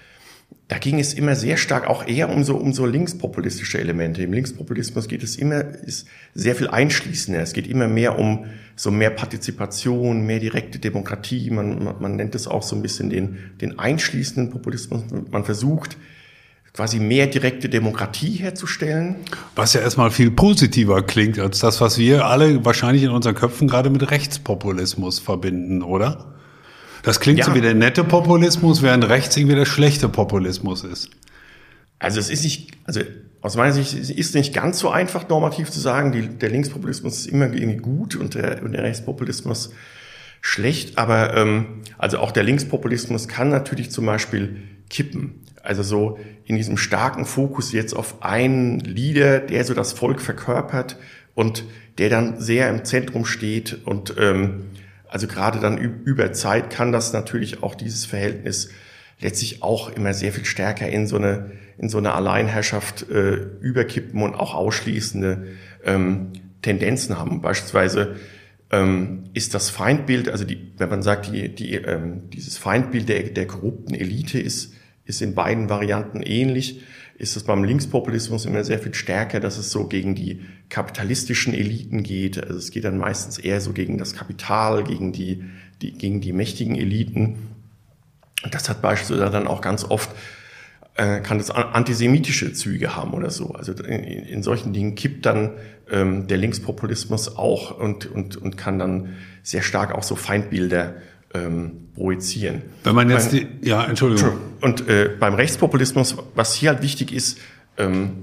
S3: da ging es immer sehr stark auch eher um so, um so linkspopulistische Elemente. Im Linkspopulismus geht es immer, ist sehr viel einschließender. Es geht immer mehr um so mehr Partizipation, mehr direkte Demokratie. Man, man, man nennt es auch so ein bisschen den, den einschließenden Populismus. Man versucht, quasi mehr direkte Demokratie herzustellen.
S2: Was ja erstmal viel positiver klingt als das, was wir alle wahrscheinlich in unseren Köpfen gerade mit Rechtspopulismus verbinden, oder? Das klingt ja so wie der nette Populismus, während rechts irgendwie der schlechte Populismus ist.
S3: Also es ist nicht, also aus meiner Sicht ist es nicht ganz so einfach normativ zu sagen, die, der Linkspopulismus ist immer irgendwie gut und der, und der Rechtspopulismus schlecht. Aber ähm, also auch der Linkspopulismus kann natürlich zum Beispiel kippen. Also so in diesem starken Fokus jetzt auf einen Leader, der so das Volk verkörpert und der dann sehr im Zentrum steht und ähm, also gerade dann über Zeit kann das natürlich auch dieses Verhältnis letztlich auch immer sehr viel stärker in so eine in so eine Alleinherrschaft äh, überkippen und auch ausschließende ähm, Tendenzen haben. Beispielsweise ähm, ist das Feindbild, also die, wenn man sagt, die, die, ähm, dieses Feindbild der, der korrupten Elite ist ist in beiden Varianten ähnlich, ist es beim Linkspopulismus immer sehr viel stärker, dass es so gegen die kapitalistischen Eliten geht. Also es geht dann meistens eher so gegen das Kapital, gegen die, die, gegen die mächtigen Eliten. Und das hat beispielsweise dann auch ganz oft, äh, kann das antisemitische Züge haben oder so. Also in, in solchen Dingen kippt dann ähm, der Linkspopulismus auch und, und, und kann dann sehr stark auch so Feindbilder ähm, projizieren.
S2: Wenn man jetzt die, ja, Entschuldigung.
S3: Und äh, beim Rechtspopulismus, was hier halt wichtig ist, ähm,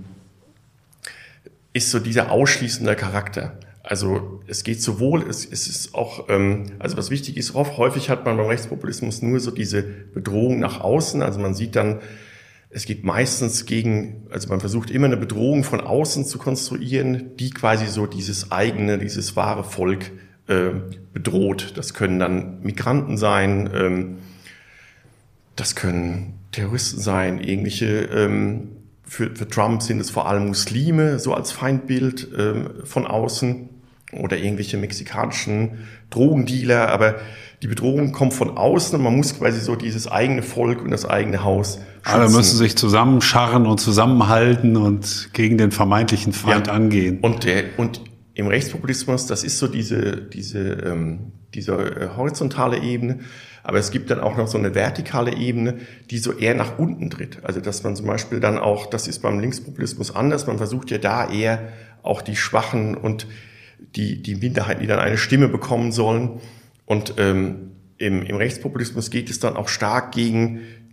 S3: ist so dieser ausschließende Charakter. Also es geht sowohl, es, es ist auch, ähm, also was wichtig ist, häufig hat man beim Rechtspopulismus nur so diese Bedrohung nach außen. Also man sieht dann, es geht meistens gegen, also man versucht immer eine Bedrohung von außen zu konstruieren, die quasi so dieses eigene, dieses wahre Volk bedroht. Das können dann Migranten sein, ähm, das können Terroristen sein, irgendwelche, ähm, für, für Trump sind es vor allem Muslime, so als Feindbild ähm, von außen oder irgendwelche mexikanischen Drogendealer, aber die Bedrohung kommt von außen und man muss quasi so dieses eigene Volk und das eigene Haus schützen.
S2: Alle müssen sich zusammenscharren und zusammenhalten und gegen den vermeintlichen Feind
S3: ja.
S2: angehen.
S3: Und der, und im Rechtspopulismus, das ist so diese, diese, ähm, diese äh, horizontale Ebene, aber es gibt dann auch noch so eine vertikale Ebene, die so eher nach unten tritt. Also dass man zum Beispiel dann auch, das ist beim Linkspopulismus anders, man versucht ja da eher auch die Schwachen und die, die Minderheiten, die dann eine Stimme bekommen sollen. Und ähm, im, im Rechtspopulismus geht es dann auch stark gegen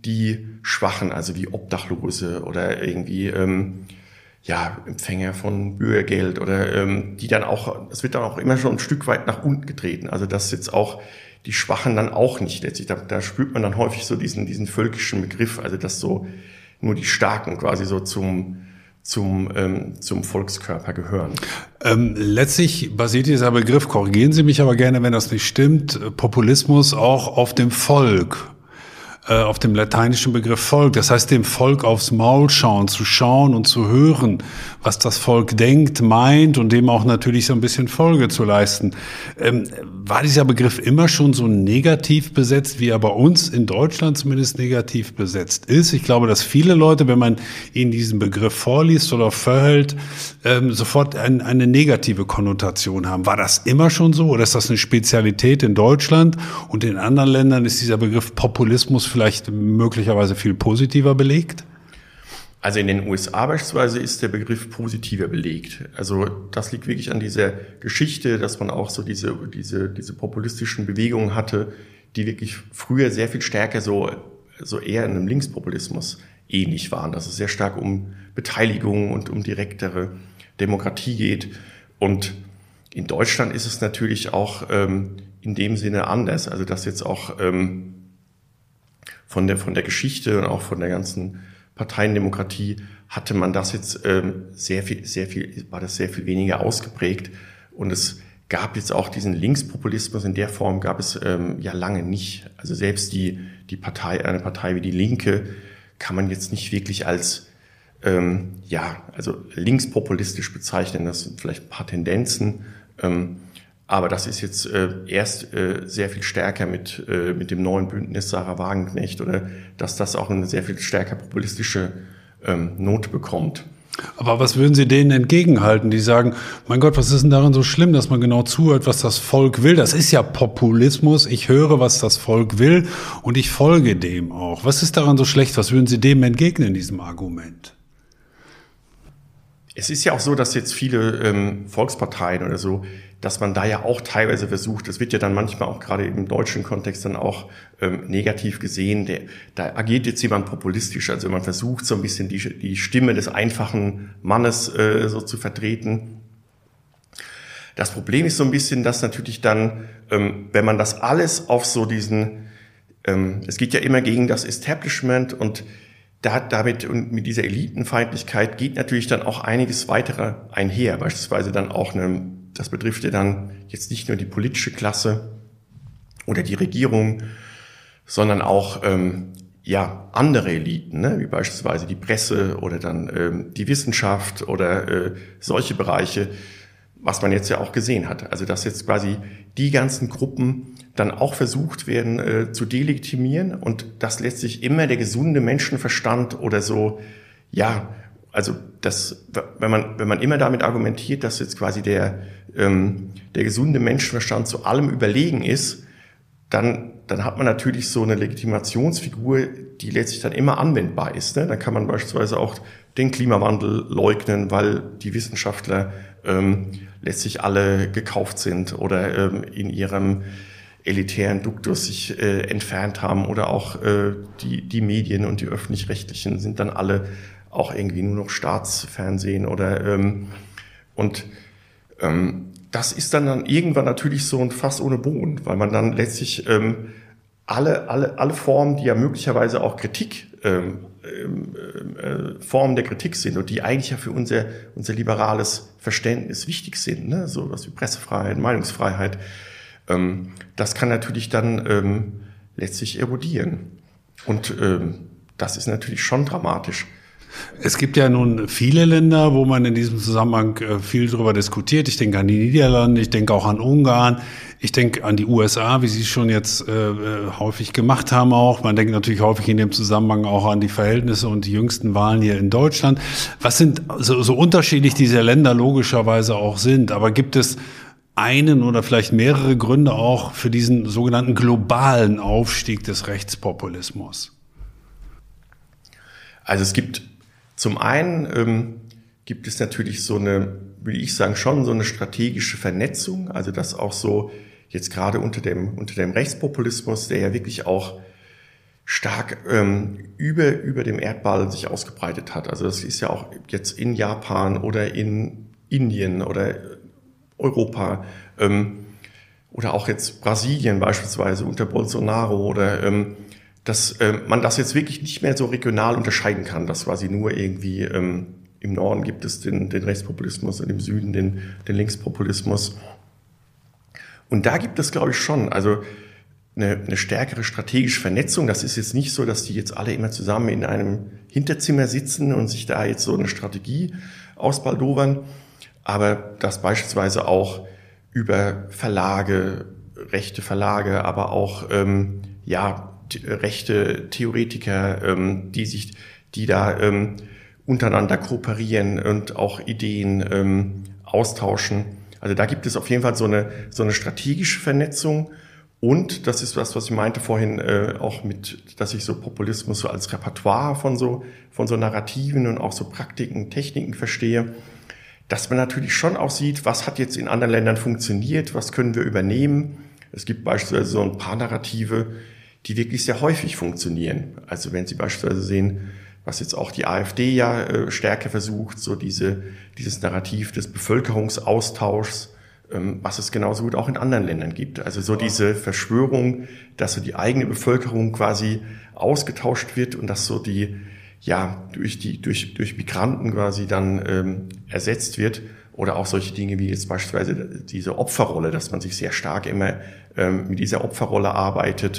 S3: die Schwachen, also wie Obdachlose oder irgendwie ähm, ja Empfänger von Bürgergeld oder ähm, die dann auch, es wird dann auch immer schon ein Stück weit nach unten getreten. Also dass jetzt auch die Schwachen dann auch nicht letztlich, da, da spürt man dann häufig so diesen diesen völkischen Begriff, also dass so nur die Starken quasi so zum zum ähm, zum Volkskörper gehören.
S2: Ähm, letztlich basiert dieser Begriff, korrigieren Sie mich aber gerne, wenn das nicht stimmt, Populismus auch auf dem Volk, äh, auf dem lateinischen Begriff Volk. Das heißt, dem Volk aufs Maul schauen, zu schauen und zu hören, was das Volk denkt, meint und dem auch natürlich so ein bisschen Folge zu leisten. Ähm, war dieser Begriff immer schon so negativ besetzt, wie er bei uns in Deutschland zumindest negativ besetzt ist? Ich glaube, dass viele Leute, wenn man ihnen diesen Begriff vorliest oder verhält, ähm, sofort ein, eine negative Konnotation haben. War das immer schon so oder ist das eine Spezialität in Deutschland? Und in anderen Ländern ist dieser Begriff Populismus vielleicht möglicherweise viel positiver belegt?
S3: Also in den U S A beispielsweise ist der Begriff positiver belegt. Also das liegt wirklich an dieser Geschichte, dass man auch so diese, diese, diese populistischen Bewegungen hatte, die wirklich früher sehr viel stärker so, so eher in einem Linkspopulismus ähnlich waren, dass es sehr stark um Beteiligung und um direktere Demokratie geht. Und in Deutschland ist es natürlich auch ähm, in dem Sinne anders. Also dass jetzt auch ähm, von der, von der Geschichte und auch von der ganzen Parteiendemokratie hatte man das jetzt ähm, sehr viel, sehr viel, war das sehr viel weniger ausgeprägt. Und es gab jetzt auch diesen Linkspopulismus in der Form gab es ähm, ja lange nicht. Also selbst die, die Partei, eine Partei wie die Linke kann man jetzt nicht wirklich als, ähm, ja, also linkspopulistisch bezeichnen. Das sind vielleicht ein paar Tendenzen. Ähm, aber das ist jetzt äh, erst äh, sehr viel stärker mit, äh, mit dem neuen Bündnis Sarah Wagenknecht oder dass das auch eine sehr viel stärker populistische ähm, Note bekommt.
S2: Aber was würden Sie denen entgegenhalten, die sagen, mein Gott, was ist denn daran so schlimm, dass man genau zuhört, was das Volk will? Das ist ja Populismus. Ich höre, was das Volk will und ich folge dem auch. Was ist daran so schlecht? Was würden Sie dem entgegnen, diesem Argument?
S3: Es ist ja auch so, dass jetzt viele ähm, Volksparteien oder so, dass man da ja auch teilweise versucht, das wird ja dann manchmal auch gerade im deutschen Kontext dann auch ähm, negativ gesehen, der, da agiert jetzt jemand populistisch, also man versucht so ein bisschen die, die Stimme des einfachen Mannes äh, so zu vertreten. Das Problem ist so ein bisschen, dass natürlich dann, ähm, wenn man das alles auf so diesen, ähm, es geht ja immer gegen das Establishment und da, damit und mit dieser Elitenfeindlichkeit geht natürlich dann auch einiges weitere einher, beispielsweise dann auch eine, das betrifft ja dann jetzt nicht nur die politische Klasse oder die Regierung, sondern auch ähm, ja andere Eliten, ne, wie beispielsweise die Presse oder dann ähm, die Wissenschaft oder äh, solche Bereiche, was man jetzt ja auch gesehen hat. Also dass jetzt quasi die ganzen Gruppen dann auch versucht werden äh, zu delegitimieren und dass letztlich immer der gesunde Menschenverstand oder so, ja, also das, wenn man wenn man immer damit argumentiert, dass jetzt quasi der ähm, der gesunde Menschenverstand zu allem überlegen ist, dann dann hat man natürlich so eine Legitimationsfigur, die letztlich dann immer anwendbar ist. Ne? Dann kann man beispielsweise auch den Klimawandel leugnen, weil die Wissenschaftler ähm, letztlich alle gekauft sind oder ähm, in ihrem elitären Duktus sich äh, entfernt haben oder auch äh, die die Medien und die öffentlich-rechtlichen sind dann alle auch irgendwie nur noch Staatsfernsehen oder ähm, und ähm, das ist dann, dann irgendwann natürlich so ein Fass ohne Boden, weil man dann letztlich ähm, alle alle alle Formen, die ja möglicherweise auch Kritik ähm, äh, Formen der Kritik sind und die eigentlich ja für unser unser liberales Verständnis wichtig sind, ne, so was wie Pressefreiheit, Meinungsfreiheit, ähm, das kann natürlich dann ähm, letztlich erodieren und ähm, das ist natürlich schon dramatisch.
S2: Es gibt ja nun viele Länder, wo man in diesem Zusammenhang viel darüber diskutiert. Ich denke an die Niederlande, ich denke auch an Ungarn, ich denke an die U S A, wie Sie es schon jetzt äh, häufig gemacht haben auch. Man denkt natürlich häufig in dem Zusammenhang auch an die Verhältnisse und die jüngsten Wahlen hier in Deutschland. Was sind so, so unterschiedlich diese Länder logischerweise auch sind, aber gibt es einen oder vielleicht mehrere Gründe auch für diesen sogenannten globalen Aufstieg des Rechtspopulismus?
S3: Also es gibt Zum einen ähm, gibt es natürlich so eine, würde ich sagen, schon so eine strategische Vernetzung, also dass auch so jetzt gerade unter dem unter dem Rechtspopulismus, der ja wirklich auch stark ähm, über, über dem Erdball sich ausgebreitet hat. Also das ist ja auch jetzt in Japan oder in Indien oder Europa ähm, oder auch jetzt Brasilien beispielsweise unter Bolsonaro oder ähm, dass äh, man das jetzt wirklich nicht mehr so regional unterscheiden kann, dass quasi nur irgendwie ähm, im Norden gibt es den, den Rechtspopulismus und im Süden den, den Linkspopulismus. Und da gibt es, glaube ich, schon also eine, eine stärkere strategische Vernetzung. Das ist jetzt nicht so, dass die jetzt alle immer zusammen in einem Hinterzimmer sitzen und sich da jetzt so eine Strategie ausbaldowern, aber dass beispielsweise auch über Verlage, rechte Verlage, aber auch ähm, ja rechte Theoretiker, ähm, die sich, die da ähm, untereinander kooperieren und auch Ideen ähm, austauschen. Also da gibt es auf jeden Fall so eine so eine strategische Vernetzung. Und das ist was, was ich meinte vorhin äh, auch mit, dass ich so Populismus so als Repertoire von so von so Narrativen und auch so Praktiken, Techniken verstehe, dass man natürlich schon auch sieht, was hat jetzt in anderen Ländern funktioniert, was können wir übernehmen. Es gibt beispielsweise so ein paar Narrative, die wirklich sehr häufig funktionieren. Also wenn Sie beispielsweise sehen, was jetzt auch die AfD ja äh, stärker versucht, so diese dieses Narrativ des Bevölkerungsaustauschs, was es genauso gut auch in anderen Ländern gibt. Also so diese Verschwörung, dass so die eigene Bevölkerung quasi ausgetauscht wird und dass so die, ja, durch die, durch, durch Migranten quasi dann ähm, ersetzt wird. Oder auch solche Dinge wie jetzt beispielsweise diese Opferrolle, dass man sich sehr stark immer ähm, mit dieser Opferrolle arbeitet.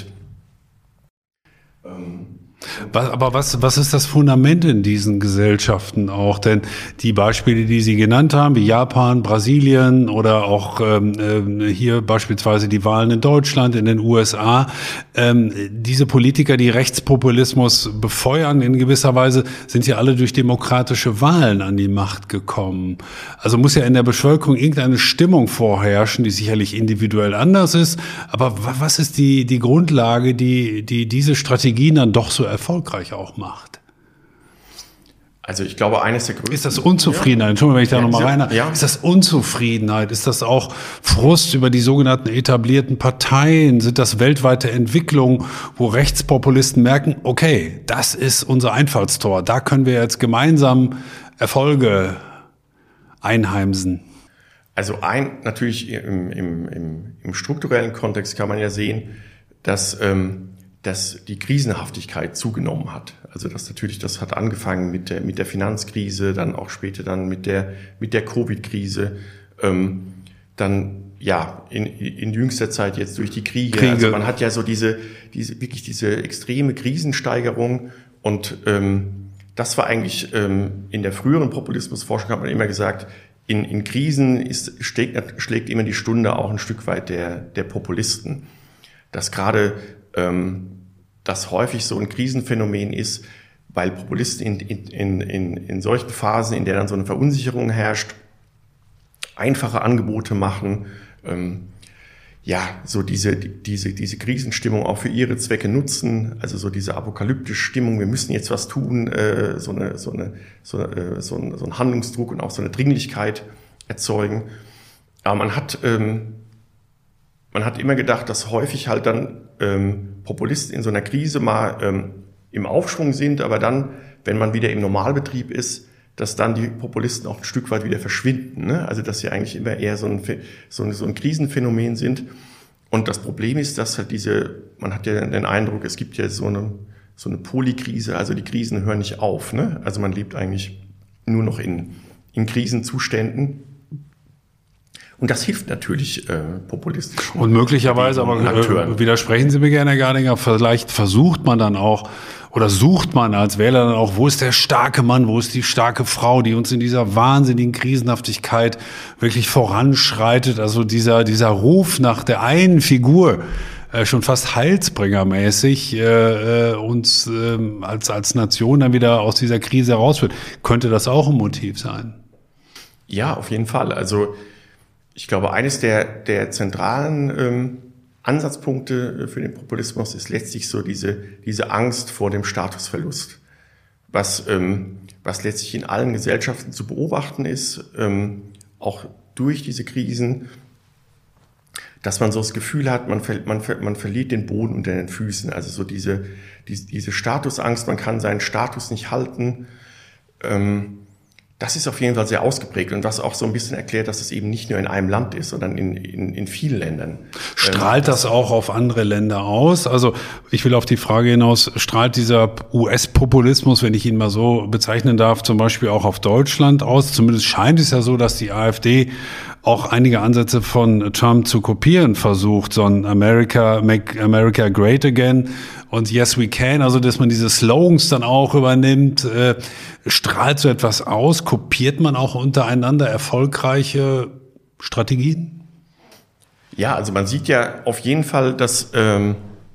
S3: Ähm,
S2: Was, aber was, was ist das Fundament in diesen Gesellschaften auch? Denn die Beispiele, die Sie genannt haben, wie Japan, Brasilien oder auch ähm, hier beispielsweise die Wahlen in Deutschland, in den U S A, ähm, diese Politiker, die Rechtspopulismus befeuern in gewisser Weise, sind ja alle durch demokratische Wahlen an die Macht gekommen. Also muss ja in der Bevölkerung irgendeine Stimmung vorherrschen, die sicherlich individuell anders ist. Aber was ist die, die Grundlage, die, die diese Strategien dann doch so erfolgreich auch macht?
S3: Also ich glaube, eines der größten...
S2: Ist das Unzufriedenheit? Ja. Entschuldigung, wenn ich da ja, nochmal rein...
S3: Ja.
S2: Ist das Unzufriedenheit? Ist das auch Frust über die sogenannten etablierten Parteien? Sind das weltweite Entwicklungen, wo Rechtspopulisten merken, okay, das ist unser Einfallstor, da können wir jetzt gemeinsam Erfolge einheimsen?
S3: Also ein, natürlich im, im, im, im strukturellen Kontext kann man ja sehen, dass... Ähm, dass die Krisenhaftigkeit zugenommen hat. Also das natürlich, das hat angefangen mit der mit der Finanzkrise, dann auch später dann mit der mit der Covid-Krise, ähm, dann ja in, in jüngster Zeit jetzt durch die Kriege. Kriege. Also man hat ja so diese diese wirklich diese extreme Krisensteigerung und ähm, das war eigentlich ähm, in der früheren Populismusforschung hat man immer gesagt, in in Krisen ist schlägt, schlägt immer die Stunde auch ein Stück weit der der Populisten, dass gerade ähm, das häufig so ein Krisenphänomen ist, weil Populisten in, in, in, in solchen Phasen, in der dann so eine Verunsicherung herrscht, einfache Angebote machen, ähm, ja, so diese, diese, diese Krisenstimmung auch für ihre Zwecke nutzen, also so diese apokalyptische Stimmung, wir müssen jetzt was tun, äh, so eine, so eine, so, äh, so ein, so ein Handlungsdruck und auch so eine Dringlichkeit erzeugen. Aber man hat, ähm, man hat immer gedacht, dass häufig halt dann ähm, Populisten in so einer Krise mal ähm, im Aufschwung sind, aber dann, wenn man wieder im Normalbetrieb ist, dass dann die Populisten auch ein Stück weit wieder verschwinden. Ne? Also dass sie eigentlich immer eher so ein, so, ein, so ein Krisenphänomen sind. Und das Problem ist, dass halt diese, man hat ja den Eindruck, es gibt ja so eine, so eine Polykrise, also die Krisen hören nicht auf. Ne? Also man lebt eigentlich nur noch in, in Krisenzuständen. Und das hilft natürlich äh, populistisch.
S2: Und möglicherweise, aber äh, widersprechen Sie mir gerne, Herr Gardinger, vielleicht versucht man dann auch, oder sucht man als Wähler dann auch, wo ist der starke Mann, wo ist die starke Frau, die uns in dieser wahnsinnigen Krisenhaftigkeit wirklich voranschreitet. Also dieser, dieser Ruf nach der einen Figur, äh, schon fast heilsbringermäßig, äh, uns äh, als, als Nation dann wieder aus dieser Krise herausführt. Könnte das auch ein Motiv sein?
S3: Ja, auf jeden Fall. Also ich glaube, eines der, der zentralen ähm, Ansatzpunkte für den Populismus ist letztlich so diese, diese Angst vor dem Statusverlust, was, ähm, was letztlich in allen Gesellschaften zu beobachten ist, ähm, auch durch diese Krisen, dass man so das Gefühl hat, man, ver, man, ver, man verliert den Boden unter den Füßen. Also so diese, diese, diese Statusangst, man kann seinen Status nicht halten. Ähm, das ist auf jeden Fall sehr ausgeprägt und was auch so ein bisschen erklärt, dass es eben nicht nur in einem Land ist, sondern in, in, in vielen Ländern.
S2: Strahlt ähm, das, das auch auf andere Länder aus? Also ich will auf die Frage hinaus, strahlt dieser U S-Populismus, wenn ich ihn mal so bezeichnen darf, zum Beispiel auch auf Deutschland aus? Zumindest scheint es ja so, dass die AfD auch einige Ansätze von Trump zu kopieren versucht, so ein America, Make America Great Again und Yes We Can, also dass man diese Slogans dann auch übernimmt, äh, strahlt so etwas aus, kopiert man auch untereinander erfolgreiche Strategien?
S3: Ja, also man sieht ja auf jeden Fall, dass ähm,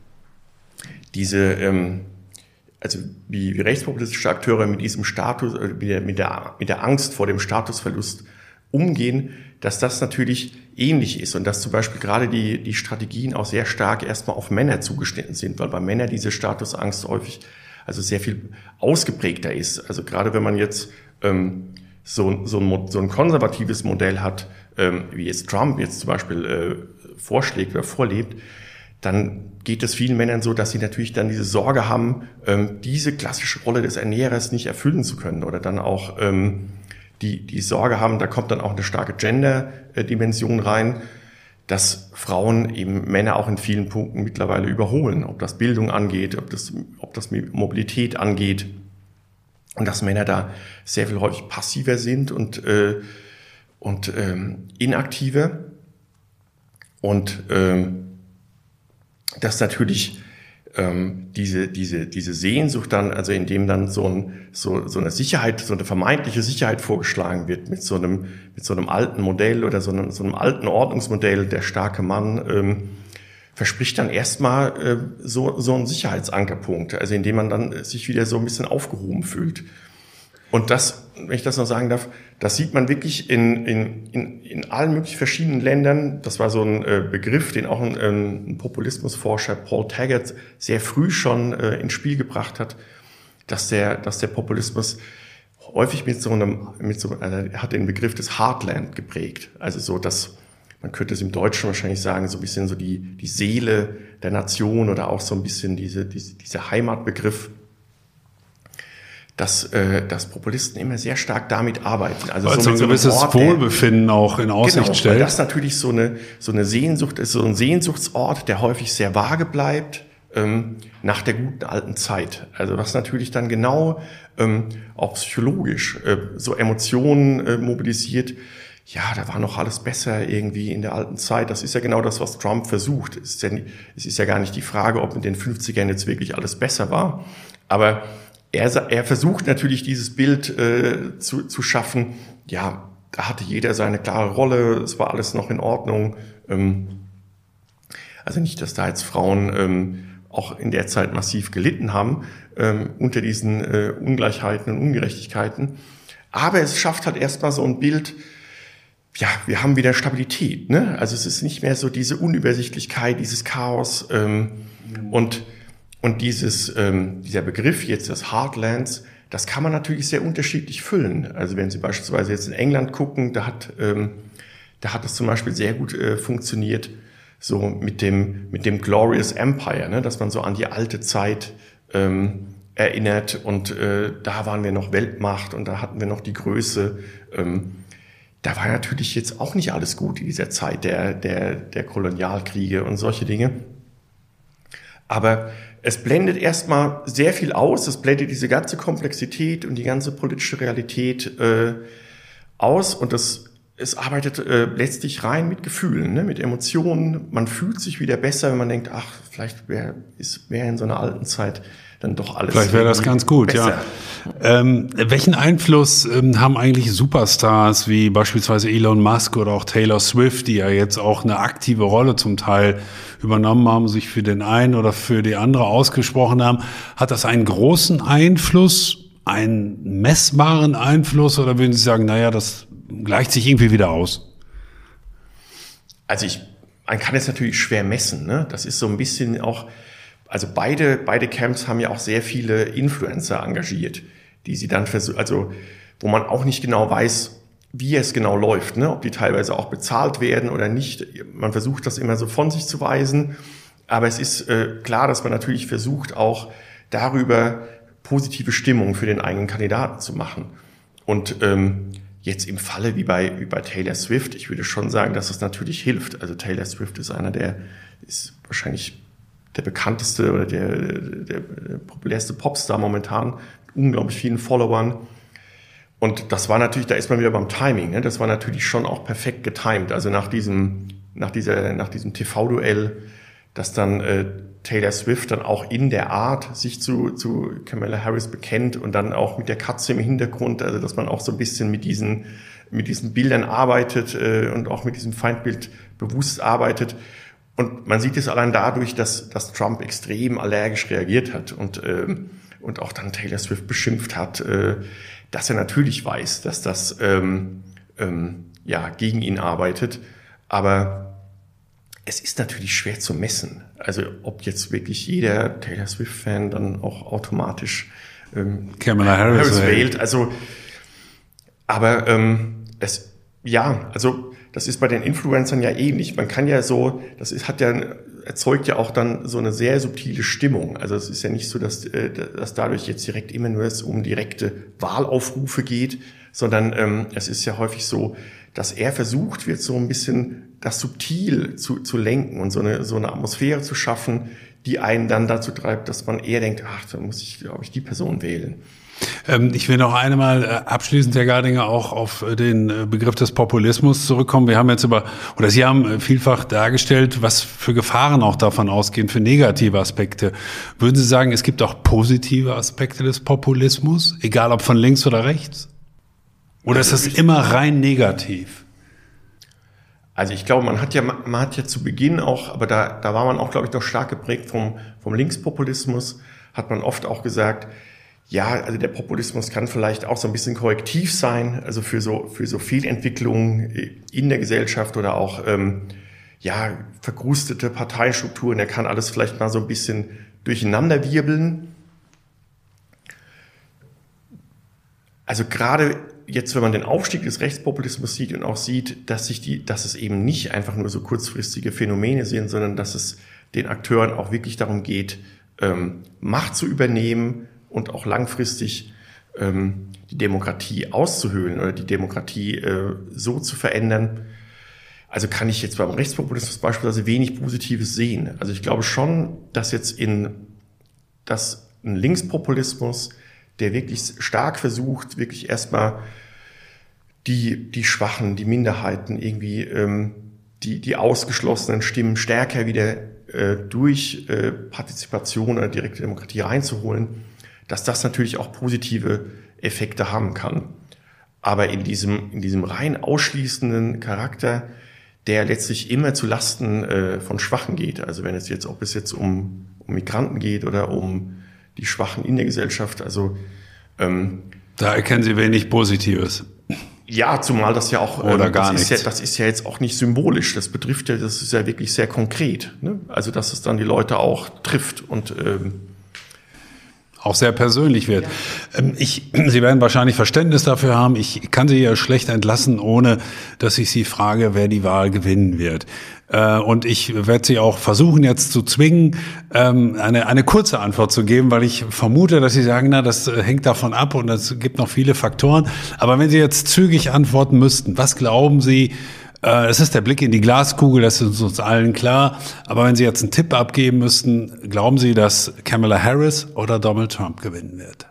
S3: diese, ähm, also wie, wie rechtspopulistische Akteure mit diesem Status, äh, mit, der, mit, der, mit der Angst vor dem Statusverlust umgehen, dass das natürlich ähnlich ist und dass zum Beispiel gerade die, die Strategien auch sehr stark erstmal auf Männer zugeschnitten sind, weil bei Männern diese Statusangst häufig also sehr viel ausgeprägter ist. Also gerade wenn man jetzt ähm, so, so, ein, so ein konservatives Modell hat, ähm, wie jetzt Trump jetzt zum Beispiel äh, vorschlägt oder vorlebt, dann geht es vielen Männern so, dass sie natürlich dann diese Sorge haben, ähm, diese klassische Rolle des Ernährers nicht erfüllen zu können oder dann auch ähm, die, die Sorge haben, da kommt dann auch eine starke Gender-Dimension rein, dass Frauen eben Männer auch in vielen Punkten mittlerweile überholen, ob das Bildung angeht, ob das, ob das Mobilität angeht und dass Männer da sehr viel häufig passiver sind und, äh, und ähm, inaktiver und ähm, dass natürlich ähm, diese diese diese Sehnsucht dann, also indem dann so ein so so eine Sicherheit, so eine vermeintliche Sicherheit vorgeschlagen wird mit so einem mit so einem alten Modell oder so einem so einem alten Ordnungsmodell, der starke Mann ähm, verspricht dann erstmal äh, so so einen Sicherheitsankerpunkt, also indem man dann sich wieder so ein bisschen aufgehoben fühlt. Und das, wenn ich das noch sagen darf, das sieht man wirklich in, in, in, in allen möglichen verschiedenen Ländern. Das war so ein äh, Begriff, den auch ein, ein Populismusforscher Paul Taggart sehr früh schon äh, ins Spiel gebracht hat, dass der, dass der Populismus häufig mit so einem, mit so, also er hat den Begriff des Heartland geprägt. Also so, dass, man könnte es im Deutschen wahrscheinlich sagen, so ein bisschen so die, die Seele der Nation oder auch so ein bisschen diese, diese, dieser Heimatbegriff. Dass, äh, dass Populisten immer sehr stark damit arbeiten. Also
S2: weil
S3: so
S2: so ein
S3: mit so
S2: gewisses
S3: Ort,
S2: Wohlbefinden der, auch in Aussicht
S3: genau,
S2: stellt.
S3: Weil das natürlich so eine, so eine Sehnsucht ist, so ein Sehnsuchtsort, der häufig sehr vage bleibt, ähm, nach der guten alten Zeit. Also was natürlich dann genau ähm, auch psychologisch äh, so Emotionen äh, mobilisiert. Ja, da war noch alles besser irgendwie in der alten Zeit. Das ist ja genau das, was Trump versucht. Es ist ja, es ist ja gar nicht die Frage, ob in den fünfzigern jetzt wirklich alles besser war. Aber Er, er versucht natürlich dieses Bild äh, zu, zu schaffen, ja, da hatte jeder seine klare Rolle, es war alles noch in Ordnung. Ähm, also nicht, dass da jetzt Frauen ähm, auch in der Zeit massiv gelitten haben ähm, unter diesen äh, Ungleichheiten und Ungerechtigkeiten. Aber es schafft halt erstmal so ein Bild, ja, wir haben wieder Stabilität, ne? Also es ist nicht mehr so diese Unübersichtlichkeit, dieses Chaos ähm, und Und dieses, ähm, dieser Begriff jetzt des Heartlands, das kann man natürlich sehr unterschiedlich füllen. Also wenn Sie beispielsweise jetzt in England gucken, da hat, ähm, da hat es zum Beispiel sehr gut äh, funktioniert, so mit dem, mit dem Glorious Empire, ne, dass man so an die alte Zeit ähm, erinnert und äh, da waren wir noch Weltmacht und da hatten wir noch die Größe. Ähm, da war natürlich jetzt auch nicht alles gut in dieser Zeit der, der, der Kolonialkriege und solche Dinge. Aber es blendet erstmal sehr viel aus, es blendet diese ganze Komplexität und die ganze politische Realität äh, aus und das, es arbeitet äh, letztlich rein mit Gefühlen, ne, mit Emotionen. Man fühlt sich wieder besser, wenn man denkt, ach, vielleicht wäre wär in so einer alten Zeit dann doch alles
S2: Vielleicht wäre das ganz gut, besser. Ja. Ähm, welchen Einfluss ähm, haben eigentlich Superstars wie beispielsweise Elon Musk oder auch Taylor Swift, die ja jetzt auch eine aktive Rolle zum Teil übernommen haben, sich für den einen oder für die andere ausgesprochen haben? Hat das einen großen Einfluss, einen messbaren Einfluss oder würden Sie sagen, naja, das gleicht sich irgendwie wieder aus?
S3: Also ich, man kann es natürlich schwer messen, ne? Das ist so ein bisschen auch, also beide, beide Camps haben ja auch sehr viele Influencer engagiert, die sie dann versuchen, also wo man auch nicht genau weiß, wie es genau läuft, ne? Ob die teilweise auch bezahlt werden oder nicht. Man versucht das immer so von sich zu weisen. Aber es ist äh, klar, dass man natürlich versucht, auch darüber positive Stimmung für den eigenen Kandidaten zu machen. Und ähm, jetzt im Falle wie bei, wie bei Taylor Swift, ich würde schon sagen, dass es natürlich hilft. Also Taylor Swift ist einer der, ist wahrscheinlich der bekannteste oder der, der, der populärste Popstar momentan, mit unglaublich vielen Followern. Und das war natürlich, da ist man wieder beim Timing, ne? Das war natürlich schon auch perfekt getimed. Also nach diesem, nach dieser, nach diesem T V-Duell, dass dann äh, Taylor Swift dann auch in der Art sich zu, zu Kamala Harris bekennt und dann auch mit der Katze im Hintergrund, also dass man auch so ein bisschen mit diesen, mit diesen Bildern arbeitet äh, und auch mit diesem Feindbild bewusst arbeitet. Und man sieht es allein dadurch, dass, dass Trump extrem allergisch reagiert hat und, ähm, und auch dann Taylor Swift beschimpft hat, äh, dass er natürlich weiß, dass das ähm, ähm, ja gegen ihn arbeitet, aber es ist natürlich schwer zu messen. Also ob jetzt wirklich jeder Taylor Swift-Fan dann auch automatisch ähm,
S2: Kamala Harris,
S3: Harris wählt. Also, aber ähm, es ja, also das ist bei den Influencern ja ähnlich. Man kann ja so, das ist, hat ja erzeugt ja auch dann so eine sehr subtile Stimmung. Also es ist ja nicht so, dass, dass dadurch jetzt direkt immer nur es um direkte Wahlaufrufe geht, sondern ähm, es ist ja häufig so, dass er versucht wird, so ein bisschen das subtil zu, zu lenken und so eine, so eine Atmosphäre zu schaffen, die einen dann dazu treibt, dass man eher denkt, ach, da muss ich, glaube ich, die Person wählen.
S2: Ich will noch einmal abschließend, Herr Gardinger, auch auf den Begriff des Populismus zurückkommen. Wir haben jetzt über, oder Sie haben vielfach dargestellt, was für Gefahren auch davon ausgehen, für negative Aspekte. Würden Sie sagen, es gibt auch positive Aspekte des Populismus, egal ob von links oder rechts? Oder ist das immer rein negativ?
S3: Also ich glaube, man hat ja, man hat ja zu Beginn auch, aber da, da war man auch, glaube ich, doch stark geprägt vom, vom Linkspopulismus, hat man oft auch gesagt, ja, also der Populismus kann vielleicht auch so ein bisschen korrektiv sein, also für so für so Fehlentwicklungen in der Gesellschaft oder auch ähm, ja verkrustete Parteistrukturen. Der kann alles vielleicht mal so ein bisschen durcheinander wirbeln. Also gerade jetzt, wenn man den Aufstieg des Rechtspopulismus sieht und auch sieht, dass sich die, dass es eben nicht einfach nur so kurzfristige Phänomene sind, sondern dass es den Akteuren auch wirklich darum geht, ähm, Macht zu übernehmen und auch langfristig ähm, die Demokratie auszuhöhlen oder die Demokratie äh, so zu verändern. Also kann ich jetzt beim Rechtspopulismus beispielsweise wenig Positives sehen. Also ich glaube schon, dass jetzt in dass ein Linkspopulismus, der wirklich stark versucht, wirklich erstmal die die Schwachen, die Minderheiten irgendwie ähm, die die ausgeschlossenen Stimmen stärker wieder äh, durch äh, Partizipation oder direkte Demokratie reinzuholen, dass das natürlich auch positive Effekte haben kann. Aber in diesem, in diesem rein ausschließenden Charakter, der letztlich immer zu Lasten äh, von Schwachen geht, also wenn es jetzt, ob es jetzt um, um Migranten geht oder um die Schwachen in der Gesellschaft, also ähm,
S2: da erkennen Sie wenig Positives.
S3: Ja, zumal das ja auch,
S2: Oder
S3: ähm,
S2: gar
S3: das, ist ja,
S2: nichts.
S3: das ist ja jetzt auch nicht symbolisch, das betrifft ja, das ist ja wirklich sehr konkret, ne? Also dass es dann die Leute auch trifft und ähm,
S2: auch sehr persönlich wird. Ja. Ich, Sie werden wahrscheinlich Verständnis dafür haben. Ich kann Sie ja schlecht entlassen, ohne dass ich Sie frage, wer die Wahl gewinnen wird. Und ich werde Sie auch versuchen, jetzt zu zwingen, eine, eine kurze Antwort zu geben, weil ich vermute, dass Sie sagen, na, das hängt davon ab und es gibt noch viele Faktoren. Aber wenn Sie jetzt zügig antworten müssten, was glauben Sie? Es ist der Blick in die Glaskugel, das ist uns allen klar. Aber wenn Sie jetzt einen Tipp abgeben müssten, glauben Sie, dass Kamala Harris oder Donald Trump gewinnen wird?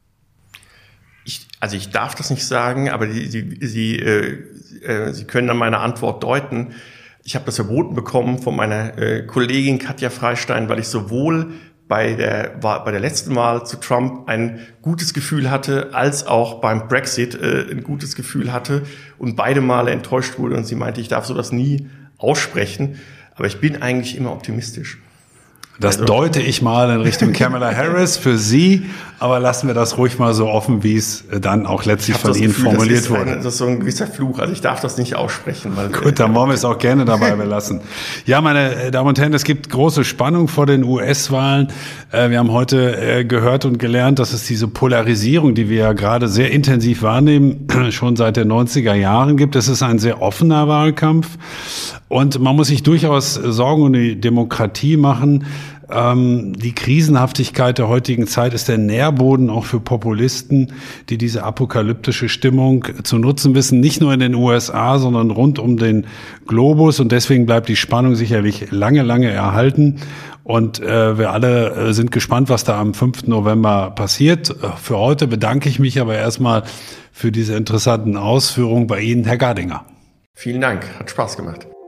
S3: Ich, also ich darf das nicht sagen, aber Sie, Sie, Sie, äh, Sie können dann meine Antwort deuten. Ich habe das verboten bekommen von meiner äh, Kollegin Katja Freistein, weil ich sowohl bei der bei der letzten Wahl zu Trump ein gutes Gefühl hatte, als auch beim Brexit äh, ein gutes Gefühl hatte und beide Male enttäuscht wurde und sie meinte, ich darf sowas nie aussprechen, aber ich bin eigentlich immer optimistisch.
S2: Das
S3: also,
S2: deute ich mal in Richtung Kamala Harris für Sie, aber lassen wir das ruhig mal so offen, wie es dann auch letztlich von Ihnen Gefühl, formuliert
S3: das
S2: wurde.
S3: Eine, das ist so ein gewisser Fluch, also ich darf das nicht aussprechen. Weil,
S2: Gut, dann wollen wir es auch gerne dabei belassen. Ja, meine Damen und Herren, es gibt große Spannung vor den U S-Wahlen. Wir haben heute gehört und gelernt, dass es diese Polarisierung, die wir ja gerade sehr intensiv wahrnehmen, schon seit den neunziger Jahren gibt. Es ist ein sehr offener Wahlkampf und man muss sich durchaus Sorgen um die Demokratie machen. Ähm, die Krisenhaftigkeit der heutigen Zeit ist der Nährboden auch für Populisten, die diese apokalyptische Stimmung zu nutzen wissen, nicht nur in den U S A, sondern rund um den Globus. Und deswegen bleibt die Spannung sicherlich lange, lange erhalten. Und äh, wir alle äh, sind gespannt, was da am fünften November passiert. Für heute bedanke ich mich aber erstmal für diese interessanten Ausführungen bei Ihnen, Herr Gardinger.
S3: Vielen Dank, hat Spaß gemacht.